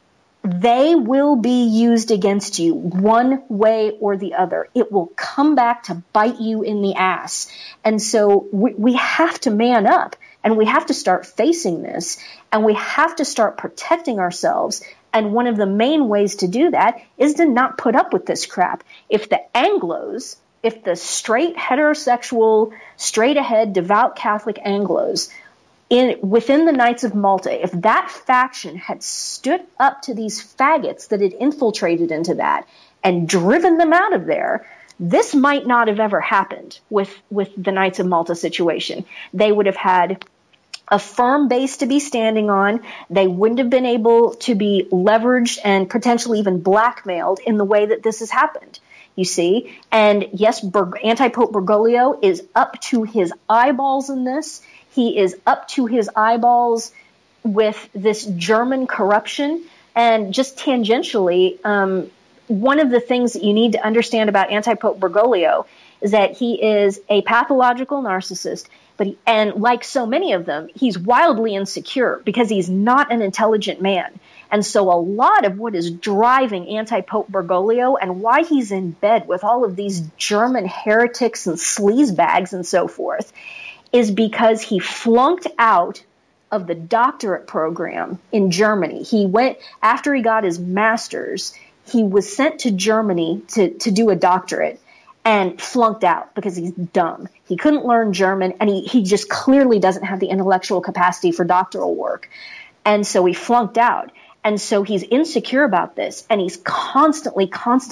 they will be used against you one way or the other. It will come back to bite you in the ass. And so we have to man up, and we have to start facing this, and we have to start protecting ourselves. And one of the main ways to do that is to not put up with this crap. If the Anglos, if the straight, heterosexual, straight-ahead, devout Catholic Anglos within the Knights of Malta, if that faction had stood up to these faggots that had infiltrated into that and driven them out of there, this might not have ever happened with the Knights of Malta situation. They would have had a firm base to be standing on. They wouldn't have been able to be leveraged and potentially even blackmailed in the way that this has happened, you see. And yes, Anti-Pope Bergoglio is up to his eyeballs in this. He is up to his eyeballs with this German corruption. And just tangentially, one of the things that you need to understand about Anti-Pope Bergoglio is that he is a pathological narcissist, and like so many of them, he's wildly insecure because he's not an intelligent man. And so a lot of what is driving Anti-Pope Bergoglio and why he's in bed with all of these German heretics and sleazebags and so forth is because he flunked out of the doctorate program in Germany. He went, after he got his master's, he was sent to Germany to do a doctorate and flunked out because he's dumb. He couldn't learn German, and he just clearly doesn't have the intellectual capacity for doctoral work. And so he flunked out. And so he's insecure about this, and he's constantly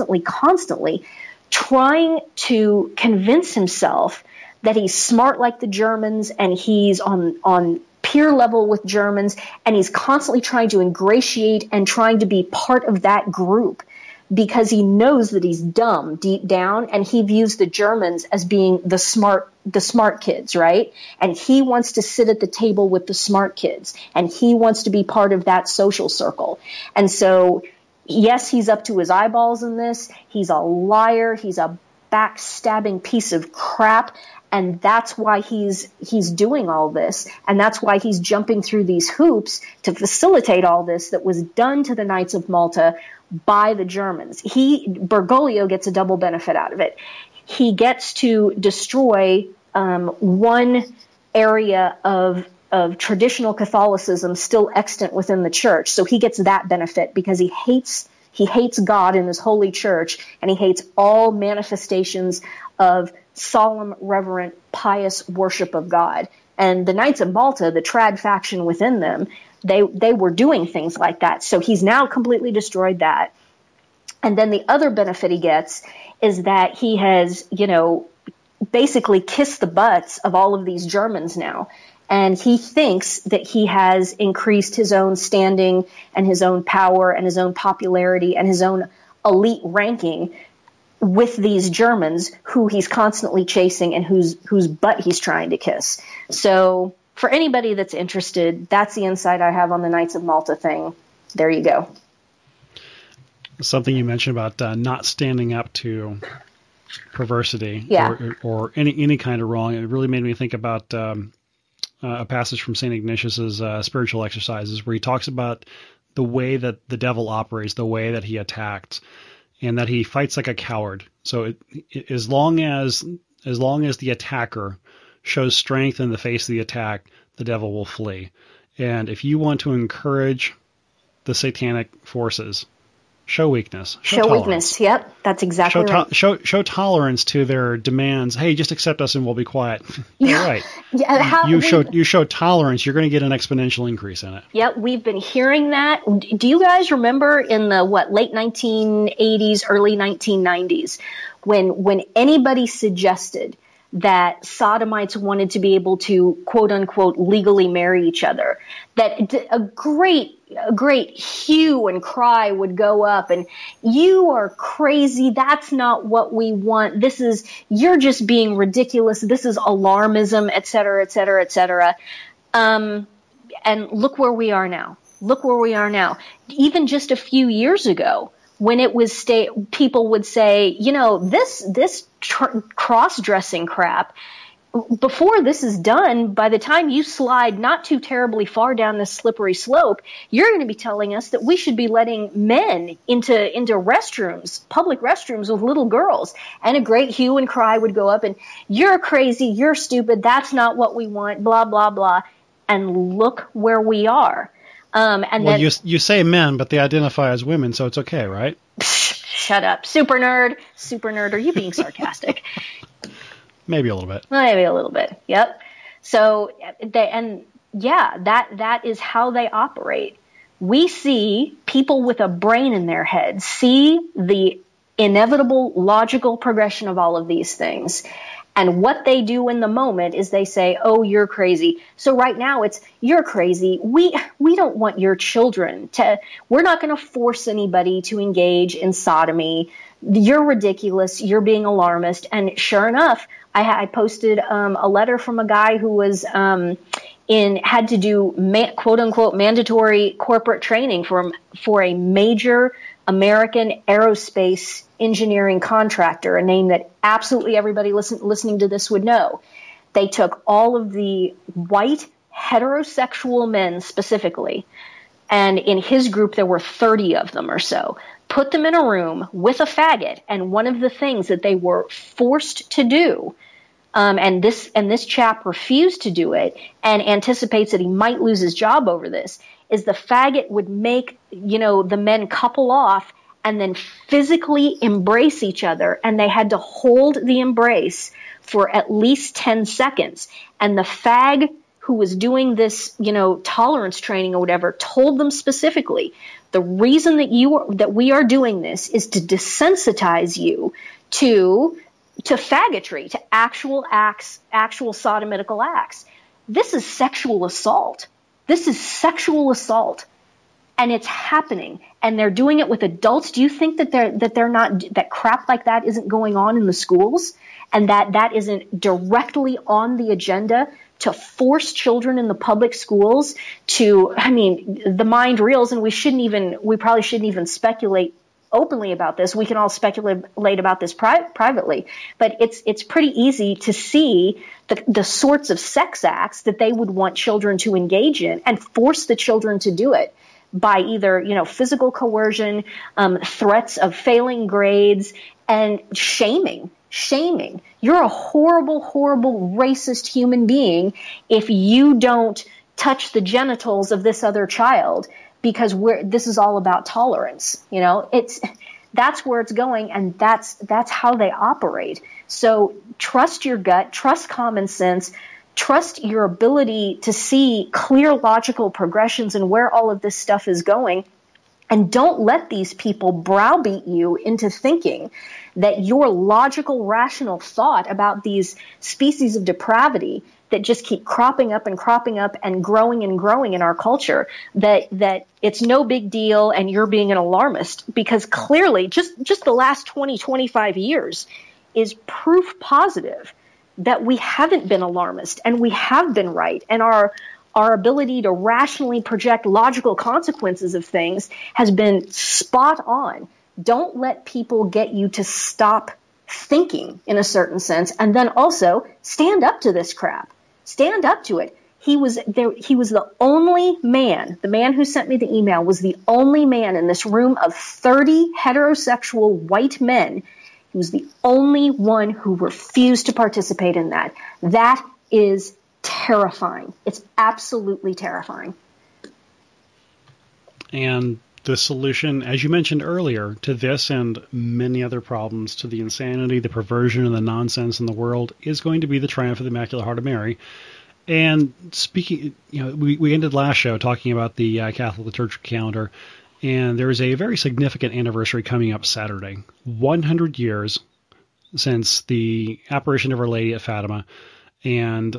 trying to convince himself that he's smart like the Germans and he's on peer level with Germans, and he's constantly trying to ingratiate and trying to be part of that group because he knows that he's dumb deep down, and he views the Germans as being the smart kids, right? And he wants to sit at the table with the smart kids, and he wants to be part of that social circle. And so, yes, he's up to his eyeballs in this. He's a liar. He's a backstabbing piece of crap. And that's why he's doing all this. And that's why he's jumping through these hoops to facilitate all this that was done to the Knights of Malta by the Germans. Bergoglio gets a double benefit out of it. He gets to destroy one area of traditional Catholicism still extant within the church. So he gets that benefit because he hates God in his holy church, and he hates all manifestations of solemn, reverent, pious worship of God. And the Knights of Malta, the trad faction within them, they were doing things like that. So he's now completely destroyed that. And then the other benefit he gets is that he has, basically kissed the butts of all of these Germans now. And he thinks that he has increased his own standing and his own power and his own popularity and his own elite ranking with these Germans who he's constantly chasing and whose butt he's trying to kiss. So for anybody that's interested, that's the insight I have on the Knights of Malta thing. There you go. Something you mentioned about not standing up to perversity or any kind of wrong. It really made me think about a passage from St. Ignatius's Spiritual Exercises, where he talks about the way that the devil operates, the way that he attacks, and that he fights like a coward. So as long as the attacker shows strength in the face of the attack, the devil will flee. And if you want to encourage the satanic forces, show weakness. Show weakness. Yep, that's exactly right. Show tolerance to their demands. Hey, just accept us and we'll be quiet. Yeah. Right. Yeah, you show tolerance, you're going to get an exponential increase in it. Yep, we've been hearing that. Do you guys remember in the late 1980s, early 1990s, when anybody suggested that sodomites wanted to be able to, quote unquote, legally marry each other, that a great hue and cry would go up, and you are crazy. That's not what we want. You're just being ridiculous. This is alarmism, et cetera, et cetera, et cetera. And look where we are now. Look where we are now. Even just a few years ago, when it was people would say, this cross-dressing crap, before this is done, by the time you slide not too terribly far down this slippery slope, you're going to be telling us that we should be letting men into restrooms, public restrooms with little girls. And a great hue and cry would go up, and you're crazy, you're stupid, that's not what we want, blah, blah, blah. And look where we are. You say men, but they identify as women, so it's okay, right? Shut up. Super nerd. Are you being sarcastic? Maybe a little bit. Maybe a little bit. Yep. So that is how they operate. We see people with a brain in their head see the inevitable logical progression of all of these things. And what they do in the moment is they say, oh, you're crazy. So right now it's, you're crazy. We don't want your children we're not going to force anybody to engage in sodomy. You're ridiculous. You're being alarmist. And sure enough, I posted a letter from a guy who was had to do quote unquote mandatory corporate training for a major American aerospace engineering contractor, a name that absolutely everybody listening to this would know. They took all of the white heterosexual men specifically, and in his group there were 30 of them or so, put them in a room with a faggot, and one of the things that they were forced to do, and this chap refused to do it and anticipates that he might lose his job over this, is the faggot would make, the men couple off and then physically embrace each other, and they had to hold the embrace for at least 10 seconds. And the fag who was doing this, tolerance training or whatever, told them specifically, the reason that we are doing this is to desensitize you to faggotry, to actual sodomitical acts. This is sexual assault. This is sexual assault. And it's happening, and they're doing it with adults. Do you think that that crap like that isn't going on in the schools, and that isn't directly on the agenda to force children in the public schools to? I mean, the mind reels, and we probably shouldn't even speculate openly about this. We can all speculate about this privately, but it's pretty easy to see the sorts of sex acts that they would want children to engage in and force the children to do it by either, physical coercion, threats of failing grades, and shaming. You're a horrible, horrible, racist human being if you don't touch the genitals of this other child, because this is all about tolerance. That's where it's going, and that's how they operate. So trust your gut, trust common sense, trust your ability to see clear logical progressions and where all of this stuff is going. And don't let these people browbeat you into thinking that your logical, rational thought about these species of depravity that just keep cropping up and growing in our culture, that it's no big deal and you're being an alarmist. Because clearly, just the last 25 years is proof positive that we haven't been alarmist and we have been right, and our ability to rationally project logical consequences of things has been spot on. Don't let people get you to stop thinking in a certain sense, and then also stand up to this crap. Stand up to it. He was the only man, the man who sent me the email was the only man in this room of 30 heterosexual white men. He was the only one who refused to participate in that. That is terrifying. It's absolutely terrifying. And the solution, as you mentioned earlier, to this and many other problems, to the insanity, the perversion, and the nonsense in the world, is going to be the triumph of the Immaculate Heart of Mary. And speaking, we ended last show talking about the Catholic liturgical calendar, and there is a very significant anniversary coming up Saturday. 100 years since the apparition of Our Lady at Fatima. And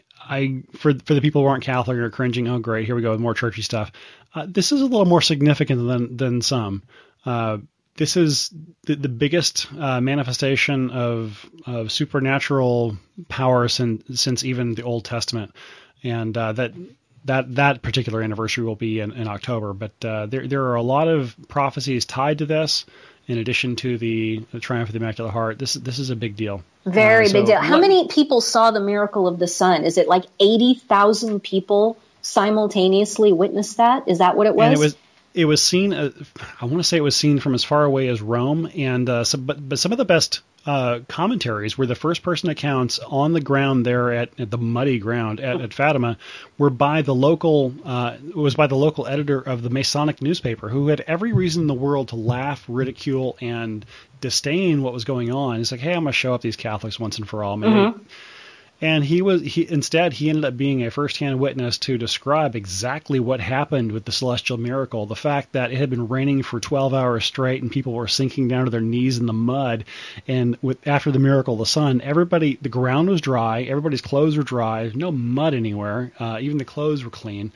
for the people who aren't Catholic or cringing, oh great, here we go with more churchy stuff. This is a little more significant than some. This is the biggest manifestation of supernatural power since even the Old Testament, and that particular anniversary will be in October. But there are a lot of prophecies tied to this. In addition to the triumph of the Immaculate Heart, this is a big deal. Very big deal. How many people saw the miracle of the sun? Is it like 80,000 people simultaneously witnessed that? Is that what it was? And it was seen. I want to say it was seen from as far away as Rome, and but some of the best commentaries were the first-person accounts on the ground there at the muddy ground at Fatima were by the local. It was by the local editor of the Masonic newspaper, who had every reason in the world to laugh, ridicule, and disdain what was going on. He's like, "Hey, I'm going to show up these Catholics once and for all, maybe." Mm-hmm. And he ended up being a first-hand witness to describe exactly what happened with the celestial miracle. The fact that it had been raining for 12 hours straight and people were sinking down to their knees in the mud. And after the miracle of the sun, the ground was dry, everybody's clothes were dry, no mud anywhere, even the clothes were clean.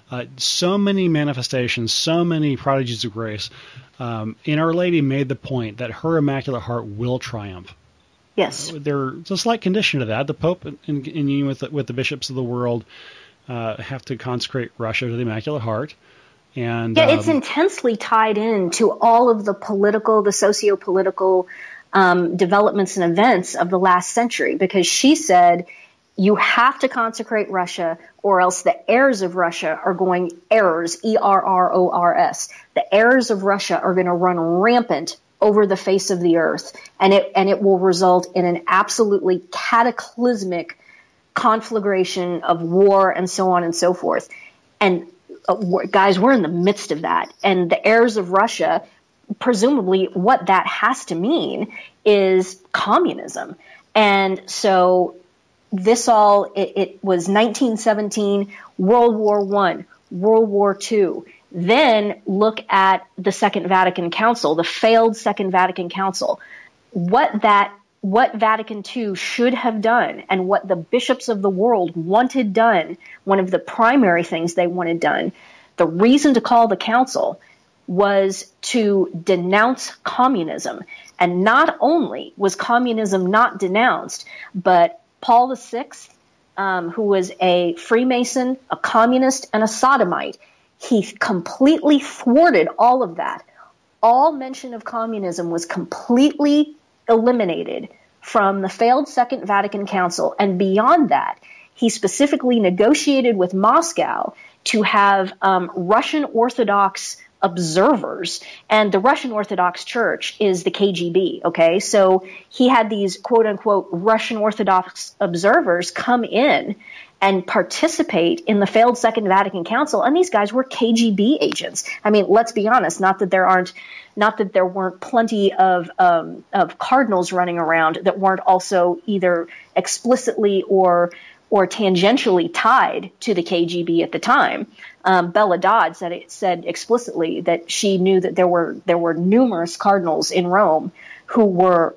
So many manifestations, so many prodigies of grace. And Our Lady made the point that her Immaculate Heart will triumph. Yes. There's a slight condition to that. The Pope, in union with the bishops of the world, have to consecrate Russia to the Immaculate Heart. And it's intensely tied in to all of the socio-political developments and events of the last century, because she said, you have to consecrate Russia, or else the heirs of Russia are going, errors, E-R-R-O-R-S, the heirs of Russia are going to run rampant over the face of the earth, and it will result in an absolutely cataclysmic conflagration of war and so on and so forth. And guys, we're in the midst of that. And the heirs of Russia, presumably what that has to mean is communism. And so it was 1917, World War I, World War II. Then look at the Second Vatican Council, the failed Second Vatican Council. What Vatican II should have done, and what the bishops of the world wanted done, one of the primary things they wanted done, the reason to call the council was to denounce communism. And not only was communism not denounced, but Paul VI, who was a Freemason, a communist, and a sodomite, he completely thwarted all of that. All mention of communism was completely eliminated from the failed Second Vatican Council. And beyond that, he specifically negotiated with Moscow to have Russian Orthodox observers. And the Russian Orthodox Church is the KGB, okay? So he had these quote-unquote Russian Orthodox observers come in and participate in the failed Second Vatican Council, and these guys were KGB agents. I mean, let's be honest. Not that there weren't plenty of cardinals running around that weren't also either explicitly or tangentially tied to the KGB at the time. Bella Dodd said explicitly that she knew that there were numerous cardinals in Rome who were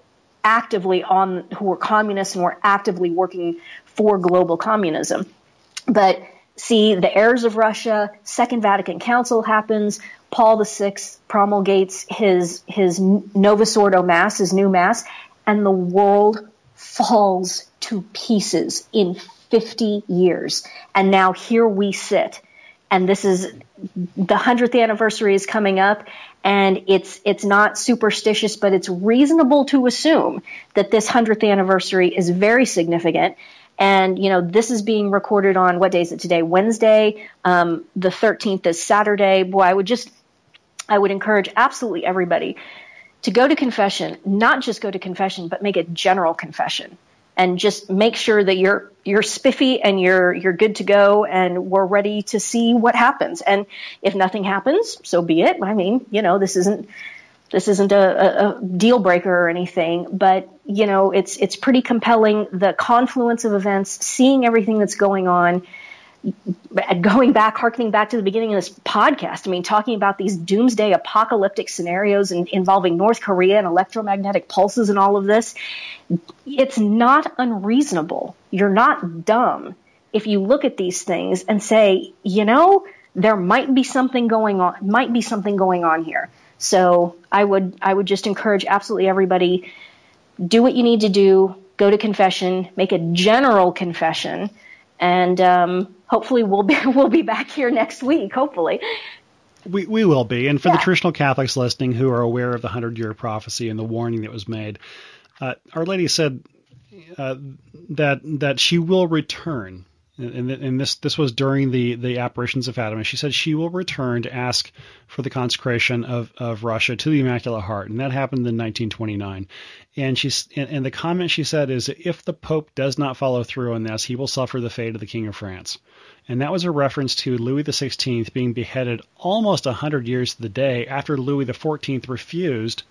communists and were actively working for global communism. But see, the heirs of Russia, Second Vatican Council happens, Paul VI promulgates his Novus Ordo Mass, his new Mass, and the world falls to pieces in 50 years. And now here we sit. And this is the 100th anniversary is coming up, and it's not superstitious, but it's reasonable to assume that this 100th anniversary is very significant. And, this is being recorded on, what day is it today? Wednesday. The 13th is Saturday. Boy, I would encourage absolutely everybody to go to confession, not just go to confession, but make a general confession. And just make sure that you're spiffy and you're good to go, and we're ready to see what happens. And if nothing happens, so be it. I mean, this isn't a deal breaker or anything, but it's pretty compelling. The confluence of events, seeing everything that's going on, harkening back to the beginning of this podcast, I mean, talking about these doomsday apocalyptic scenarios involving North Korea and electromagnetic pulses and all of this, it's not unreasonable. You're not dumb if you look at these things and say, there might be something going on here. So I would just encourage absolutely everybody, do what you need to do, go to confession, make a general confession, and hopefully we'll be back here next week, hopefully. We will be. And for the traditional Catholics listening who are aware of the 100-year prophecy and the warning that was made, Our Lady said that she will return. And this was during the apparitions of Fatima. She said she will return to ask for the consecration of Russia to the Immaculate Heart, and that happened in 1929. And the comment she said is, if the Pope does not follow through on this, he will suffer the fate of the King of France. And that was a reference to Louis XVI being beheaded almost 100 years to the day after Louis XIV refused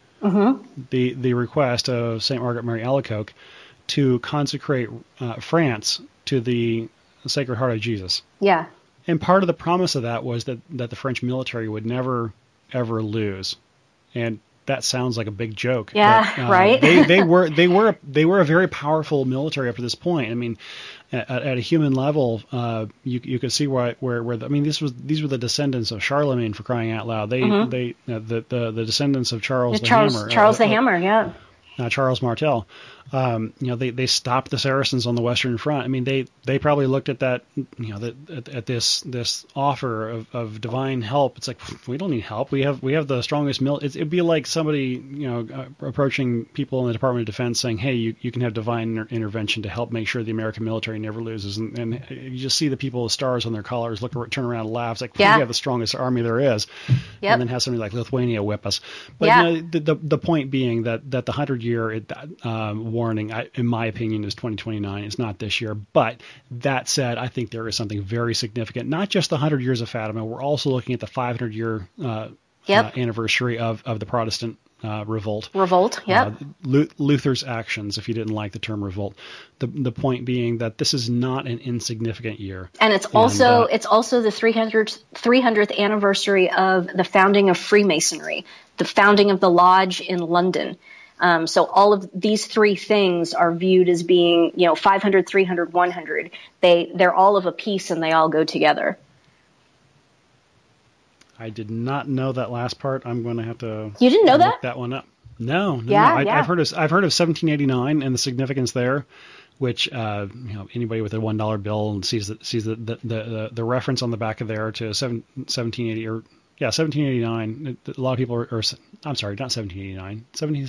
the request of St. Margaret Mary Alacoque to consecrate France to the Sacred Heart of Jesus. Yeah. And part of the promise of that was that the French military would never, ever lose. And that sounds like a big joke. Yeah, but, right. they were a very powerful military up to this point. I mean, at a human level, you could see where these were the descendants of Charlemagne, for crying out loud. The descendants of Charles the Hammer. Charles the Hammer, yeah. Charles Martel. They stopped the Saracens on the Western Front. I mean, they probably looked at that, at this offer of divine help. It's like, we don't need help. We have the strongest it'd be like somebody, approaching people in the Department of Defense saying, hey, you can have divine intervention to help make sure the American military never loses. And you just see the people with stars on their collars turn around and laugh. It's like, we have the strongest army there is. Yep. And then have somebody like Lithuania whip us. But the point being that the 100-year warning, in my opinion, is 2029. It's not this year. But that said, I think there is something very significant. Not just the 100 years of Fatima. We're also looking at the 500-year anniversary of the Protestant revolt. Luther's actions, if you didn't like the term revolt. The point being that this is not an insignificant year. And it's also the 300th anniversary of the founding of Freemasonry, the founding of the Lodge in London. So all of these three things are viewed as being, 500, 300, 100. They're all of a piece and they all go together. I did not know that last part. I'm going to have to. You didn't know look that one up. No. I've heard of 1789 and the significance there, which anybody with a $1 bill sees the reference on the back of there to 1780 or. Yeah, 1789. A lot of people are I'm sorry, not 1789.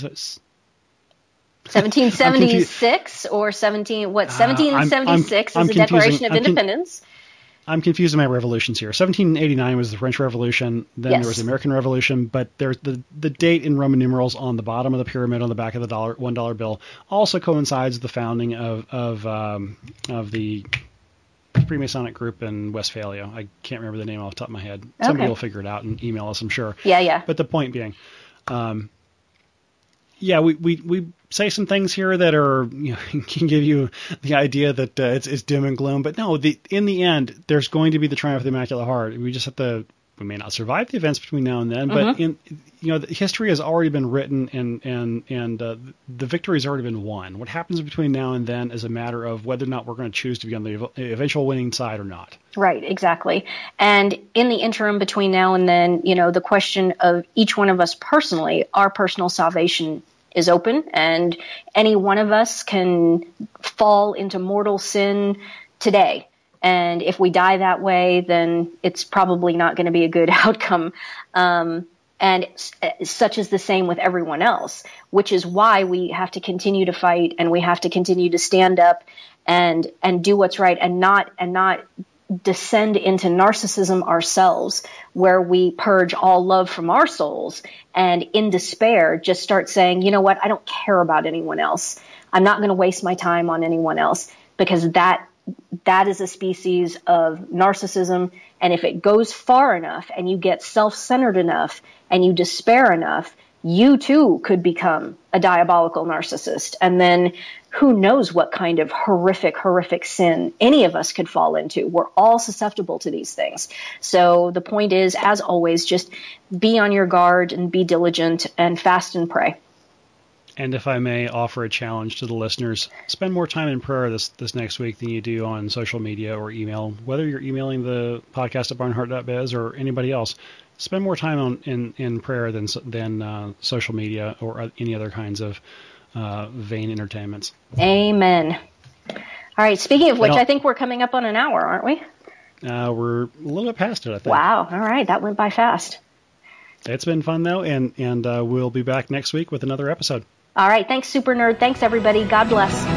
1776 or 1776 is the Declaration of Independence. I'm confusing my revolutions here. 1789 was the French Revolution. Then there was the American Revolution. But there's the date in Roman numerals on the bottom of the pyramid on the back of the $1 bill also coincides with the founding of the Freemasonic group in Westphalia. I can't remember the name off the top of my head. Somebody will figure it out and email us, I'm sure. Yeah. But the point being, we say some things here that are can give you the idea that it's doom and gloom. But no, in the end, there's going to be the triumph of the Immaculate Heart. We just have to. We may not survive the events between now and then, but the history has already been written, and the victory has already been won. What happens between now and then is a matter of whether or not we're going to choose to be on the eventual winning side or not. Right, exactly. And in the interim between now and then, the question of each one of us personally, our personal salvation is open, and any one of us can fall into mortal sin today. And if we die that way, then it's probably not going to be a good outcome. And such is the same with everyone else, which is why we have to continue to fight, and we have to continue to stand up and do what's right, and not descend into narcissism ourselves, where we purge all love from our souls and in despair just start saying, you know what, I don't care about anyone else. I'm not going to waste my time on anyone else, because that is a species of narcissism. And if it goes far enough and you get self-centered enough and you despair enough, you too could become a diabolical narcissist. And then who knows what kind of horrific sin any of us could fall into. We're all susceptible to these things. So the point is, as always, just be on your guard and be diligent and fast and pray. And if I may offer a challenge to the listeners, spend more time in prayer this next week than you do on social media or email. Whether you're emailing the podcast at barnhart.biz or anybody else, spend more time in prayer than social media or any other kinds of vain entertainments. Amen. All right. Speaking of which, I think we're coming up on an hour, aren't we? We're a little bit past it, I think. Wow. All right. That went by fast. It's been fun, though, and we'll be back next week with another episode. All right. Thanks, Super Nerd. Thanks, everybody. God bless.